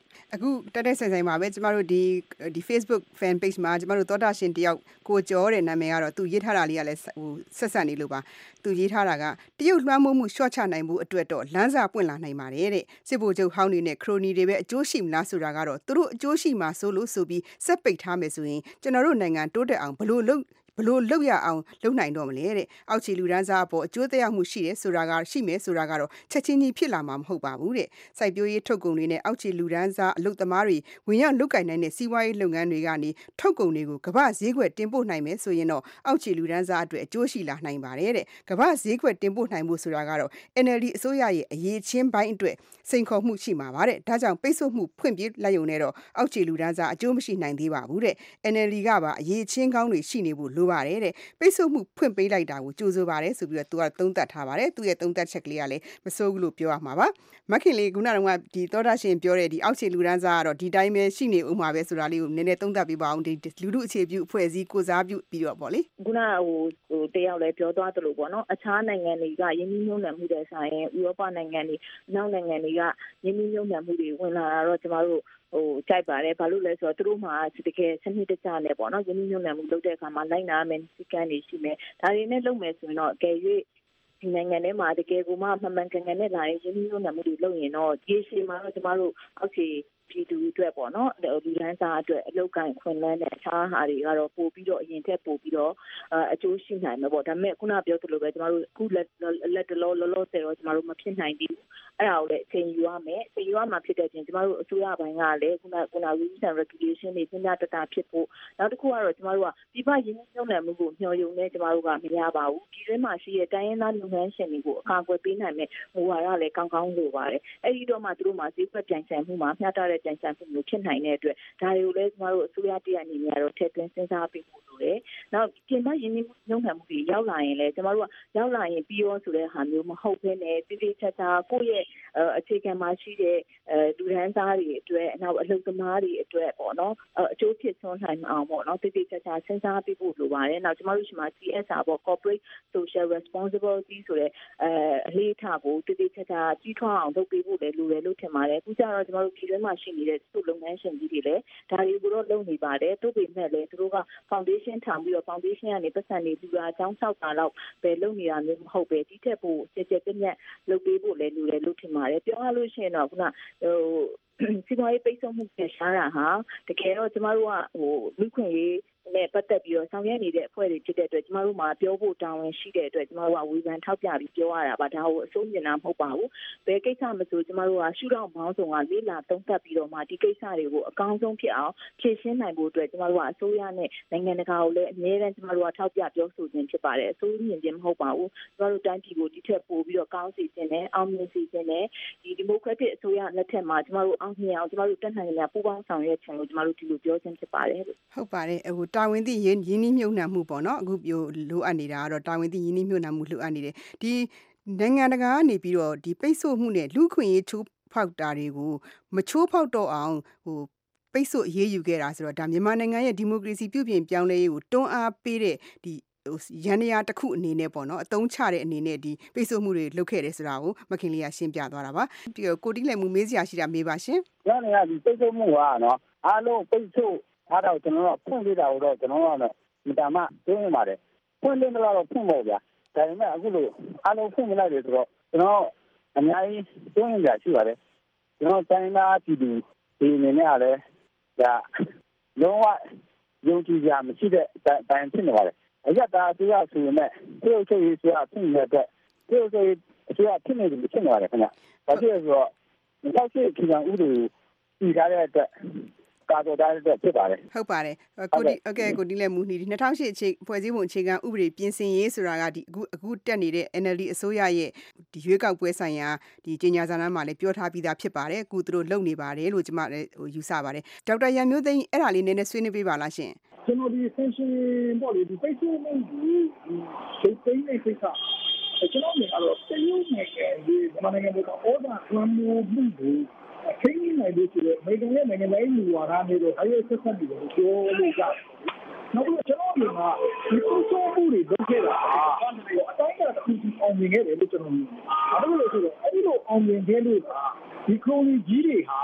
အခုတက်တက်ဆိုင်ဆိုင်မှာပဲကျမတို့ဒီ Facebook fan page မှာကျမတို့သောတာရှင်တယောက်ကိုကျော်တဲ့နာမည်ကတော့သူရေးထားတာလေးကလည်းဆက်ဆက်နေလို့ပါသူရေးထားတာကတရုတ်လွှမ်းမိုးမှုရှော့ချနိုင်မှုအတွက်တော့လမ်းစာပွင့်လာနိုင်ပါတယ်တဲ့စစ်ဗိုလ်ချုပ်ဟောင်းတွေနဲ့ခရိုနီတွေပဲအကျိုးရှိမလားဆိုတာကတော့သူတို့အကျိုးရှိမှာဆိုလို့ဆိုပြီးစက်ပိတ်ထားမယ်ဆိုရင်ကျွန်တော်တို့နိုင်ငံတိုးတက်အောင်ဘလို့လောက်ရအောင်လုံနိုင်တော့မလဲတဲ့အောက်ခြေလူဒန်းစားအပေါ်အကျိုးသက်ရောက်မှုရှိတယ်ဆိုတာကရှိမယ်ဆိုတာကတော့ချက်ချင်းကြီးဖြစ်လာမှာမဟုတ်ပါဘူးတဲ့စိုက်ပျိုးရေးထုတ်ကုန်တွေနဲ့အောက်ခြေလူဒန်းစားအလုပ်သမားတွေဝင်ရောက်လုပ်ကိုင်နိုင်တဲ့စီးပွားရေးလုပ်ငန်းတွေကနေထုတ်ကုန်တွေကိုကမ္ဘာဈေးကွက်တင်ပို့နိုင်မယ်ဆိုရင်တော့အောက်ခြေလူဒန်းစားအတွက်အကျိုးရှိလာနိုင်ပါတယ်တဲ့ကမ္ဘာဈေးကွက်တင်ပို့နိုင်မှုဆိုတာကတော့ NLD အစိုးရရဲ့အရေးချင်းပိုင်းအတွက်စိန်ခေါ်မှုရှိမှာပါတဲ့ဒါကြောင့်ပိတ်ဆို့မှုဖွင့်ပြလိုက်ရုံနဲ့တော့အောက်ခြေလူဒန်းစားအကျိုးမရှိနိုင်သေးပါဘူးတဲ့ NLD ကပါအရေးချင်းကောင်းတွေရှိနေဖို့လိုပါတယ်တဲ့ပိတ်ဆို့မှုဖွင့်ပေးလိုက်တာကိုကြိုးဆိုပါတယ်ဆိုပြီးတော့သူကသုံးသပ်ထားပါတယ်သူရဲ့သုံးသပ်ချက်ကလေးကလည်းမစိုးဘူးလို့ပြောရမှာပါမခင်လေးခုနကဒီသောတာရှင်ပြောတဲ့ဒီအောက်ခြေလူဒန်းစားကတော့ဒီတိုင်းပဲရှိနေဦးမှာပဲဆိုတာလေးကိုနည်းနည်းသုံးသပ်ပေးပါအောင်ဒီလူထုအခြေပြုအဖွဲ့အစည်းကိုစားပြုပြီးတော့ပေါ့လေခုနဟိုတယောက်လည်းပြောသွားသလိုပေါ့နော်အခြားနိုင်ငံတွေကယင်းနှိမ့်ညွှန်းနယ်မှုတွေဆိုင်ရင်ဥရောပနိုင်ငံတွေနောက်နိုင်ငံတွေကယင်းနှိမ့်ညွှန်းနယ်မှုတွေဝင်လာတာတော့ကျမတို့ကြိုက်ပါတယ်ဘာလို့လဲဆိုတော့သူတို့မှာတကယ်စနစ်တကျနဲ့ပေါ့နော်ယင်းနှိမ့်ညွှန်းနယ်မှုလုပ်တဲ့အခါမှာလိုက်နာမယ်စီကံတွေရှိမယ်ဒါတွေနဲ့လုပ်မယ်ဆိုရင်တော့အကယ်၍ဒီနိုင်ငံထဲမှာတကယ်ကိုမှမှန်ကန်ကန်နဲ့လာရင်ယင်းနှိမ့်ညွှန်းနယ်မှုတွေလုပ်ရင်တော့ဒီရှေ့မှာတော့ကျမတို့အောက်ခြေပြည်သူအတွက်ပေါ့နော်ဒီလမ်းစာအတွက်အလောက်ကန်ခွင့်လန်းတဲ့အခြားဟာတွေကတော့ပို့ပြီးတော့အရင်ထက်ပို့ပြီးတော့အကျိုးရှိနိုင်မှာပေါ့ဒါပေမဲ့ခုနပြောသလိုပဲကျမတို့အခုလက်တလောလောဆယ်တော့ကျမတို့မဖြစ်နိုင်သေးဘူးအဲ့ဒါကိုလည်းအချိန်ယူရမယ်အချိန်ယူရမှာဖြစ်တဲ့ချင်းကျမတို့အစိုးရဘိုင်းကလည်းခုန rules and regulation တွေစဉ်းစားတတ်ဖြစ်ဖို့နောက်တစ်ခုကတော့ကျမတို့ကဒီဘရင်းနှီးမြှုပ်နှံမှုကိုမျှော်ယုံနေကျမတို့ကမရပါဘူးဒီထဲမှာရှိတဲ့တိုင်းရင်းသားလုပ်ငန်းရှင်တွေကိုအကာအကွယ်ပေးနိုင်မယ်ဟိုဟာကလည်းကောင်းကောင်းလိုပါတယ်အဲ့ဒီတော့မှသူတို့မှာဈေးကွက်ပြိုင်ဆိုင်မှုမှာမျှတတဲ့ပြိုင်ဆိုင်မှုမျိုးဖြစ်နိုင်တဲ့အတွက်ဒါတွေကိုလည်းကျမတို့အစိုးရတရက်အနေနဲ့တော့ထည့်သွင်းစဉ်းစားပေးဖို့လိုတယ်နောက်ပြင်ပရင်းနှီးမြှုပ်နှံမှုတွေရောက်လာရင်လည်းကျမတို့ကရောက်လာရင်ပြီးရောဆိုတဲ့ဟာမျိုးမဟုတ်ဘဲနဲ့တိတိကျကျကိုယ့်ရဲ့အခြေခံမှာရှိတဲ့လူဒန်းစားတွေအတွက်နောက်အလုပ်သမားတွေအတွက်ပေါ့နော်အကျိုးဖြစ်ထွန်းနိုင်အောင်ပေါ့နော်တိတိကျကျစဉ်းစားပေးဖို့လိုပါတယ်နောက်ကျမတို့ရှိမှာ CSR ပေါ့ Corporate Social Responsibility ဆိုတဲ့အလေးထားကိုတိတိကျကျကြီးထွားအောင်လုပ်ပေးဖို့လည်းလိုတယ်လို့ထင်ပါတယ်အခုကျတော့ကျမတို့ပြည်တွင်းမှာရှိနေတဲ့သူ့လုပ်ငန်းရှင်ကြီးတွေလည်းဒါတွေကိုတော့လုပ်နေပါတယ်တို့ပေမဲ့လည်းသူတို့က foundation ထောင်ပြီးတော့ foundation ကနေပတ်စံနေလူတာအကြောင်းဆောက်တာတော့ပဲလုပ်နေတာမျိုးမဟုတ်ပဲဒီထက်ပိုကျကျပြည့်လုပ်ပေးဖို့လည်းလိုတယ်လို့ထင်ပါတယ်ပြောရလို့ရှိရင်တော့ခုနစီးပွားရေးပိတ်ဆို့မှုပြရှားတာဟာတကယ်တော့ကျမတို့ကလူခွင့်ရေးနဲ့ပတ်သက်ပြီးတော့ဆောင်ရွက်နေတဲ့အဖွဲ့တွေဖြစ်တဲ့အတွက်ကျမတို့မှာပြောဖို့တာဝန်ရှိတဲ့အတွက်ကျမတို့ကဝေဖန်ထောက်ပြပြီးပြောရတာပါဒါကိုအစိုးမြင်တာမဟုတ်ပါဘူးဘယ်ကိစ္စမဆိုကျမတို့ကရှုထောင့်ပေါင်းစုံကလေးလာသုံးသပ်ပြီးတော့မှဒီကိစ္စတွေကိုအကောင်းဆုံးဖြစ်အောင်ဖြည့်ရှင်းနိုင်ဖို့အတွက်ကျမတို့ကအစိုးရနဲ့နိုင်ငံတကာကိုလည်းအများအားကျမတို့ကထောက်ပြပြောဆိုခြင်းဖြစ်ပါတယ်အစိုးမြင်ခြင်းမဟုတ်ပါဘူးကျမတို့တိုင်းပြည်ကိုဒီထက်ပိုပြီးတော့ကောင်းစေခြင်းနဲ့အောင်မြင်စေခြင်းနဲ့ဒီဒီမိုကရက်တစ်အစိုးရလက်ထက်မှာကျမတို့အောင်မြင်အောင်ကျမတို့တက်နိုင်တဲ့ပူးပေါင်းဆောင်ရွက်ခြင်းကိုကျမတို့ဒီလိုပြောခြင်းဖြစ်ပါတယ်ဟုတ်ပါတယ်တာဝန်သိရင်းနှီးမြှုပ်နှံမှုပေါ့နော်အခုပြောလိုအပ်နေတာကတော့တာဝန်သိရင်းနှီးမြှုပ်နှံမှုလိုအပ်နေတယ်ဒီနိုင်ငံတကာကနေပြီးတော့ဒီပိတ်ဆို့မှုနဲ့လူခွင့်ရေးချိုးဖောက်တာတွေကိုမချိုးဖောက်တော့အောင်ပိတ်ဆို့အရေးယူခဲ့တာဆိုတော့ဒါမြန်မာနိုင်ငံရဲ့ဒီမိုကရေစီပြုပြင်ပြောင်းလဲရေးကိုတွန်းအားပေးတဲ့ဒီရန်ရာတစ်ခုအနေနဲ့ပေါ့နော်အတုံးချတဲ့အနေနဲ့ဒီပိတ်ဆို့မှုတွေလုပ်ခဲ့တယ်ဆိုတာကိုမခင်လေးကရှင်းပြသွားတာပါပြီးတော့ကိုတိလည်းမေးစရာရှိတာမေးပါရှင်။ကျွန်တော်ကဒီပိတ်ဆို့မှုကနော်အားလုံးပိတ်ဆို့အားတော့ကျွန်တော်တို့ဖွင့်ပြတာတော့ကျွန်တော်ကတော့ဒီတမသိနေပါတယ်ဖွင့်လို့တော့ဖွင့်ဖို့ဗျာဒါပေမဲ့အခုလိုအားလုံးဖွင့်လိုက်တယ်ဆိုတော့ကျွန်တော်အများကြီးသိနေကြရှိပါတယ်ကျွန်တော်တိုင်းသားပြည်သူဒီအနေနဲ့လည်းဒါလုံးဝယုံကြည်ကြမရှိတဲ့တိုင်းဖြစ်နေပါတယ်အရတာတရားဆိုရင်လည်းသူ့အချုပ်ရေးဆိုတာဖြစ်နေတဲ့သူ့အချုပ်ရေးဆိုတာဖြစ်နေတယ်ဖြစ်နေပါတယ်ခင်ဗျဘာဖြစ်လဲဆိုတော့ဒီလောက်ရှိခီးကဥဒူပြည်ထားတဲ့အတွက်ကာတော်တဲ့အတွက်ဖြစ်ပါတယ်ဟုတ်ပါတယ်ကိုဒီလည်းမူနီဒီ2008အခြေဖွဲ့စည်းပုံအခြေခံဥပဒေပြင်ဆင်ရေးဆိုတာကဒီအခုတက်နေတဲ့ NLD အစိုးရရဲ့ဒီရွေးကောက်ပွဲဆိုင်ရာဒီကြေညာစာတမ်းမှာလည်းပြောထားပြီးသားဖြစ်ပါတယ်အခုသူတို့လုပ်နေပါတယ်လို့ကျွန်မလည်းယူဆပါတယ်ဒေါက်တာရန်မျိုးသိန်းအဲ့ဒါလေးနည်းနည်းဆွေးနွေးပေးပါလားရှင်ကျွန်တော်ဒီ function ပေါ့လေဒီ Facebook နဲ့ဒီစိတ်သိမ်းတဲ့ကိစ္စကျွန်တော်မြင်တော့တရုတ်နိုင်ငံဒီမြန်မာနိုင်ငံကအော်ဒါလမ်းမျိုးမှုကိုချိန်နေနိုင်လို့ဆိုတော့နိုင်ငံရဲ့နိုင်ငံတိုင်းလူဝါဒနဲ့တော့အဲ့ဒီဆက်ဆက်ပြီးတော့ပြောလို့ရတယ်။နောက်ပြီးကျွန်တော်မြင်တာဒီပုံစံမှုတွေလုပ်ခဲ့တာအတိုင်းအတာတစ်ခုအောင်မြင်ခဲ့တယ်လို့ကျွန်တော်မြင်တယ်။အဲ့လိုဆိုတော့အဲ့ဒီလိုအောင်မြင်ခဲ့လို့ဒီခရိုနီကြီးတွေဟာ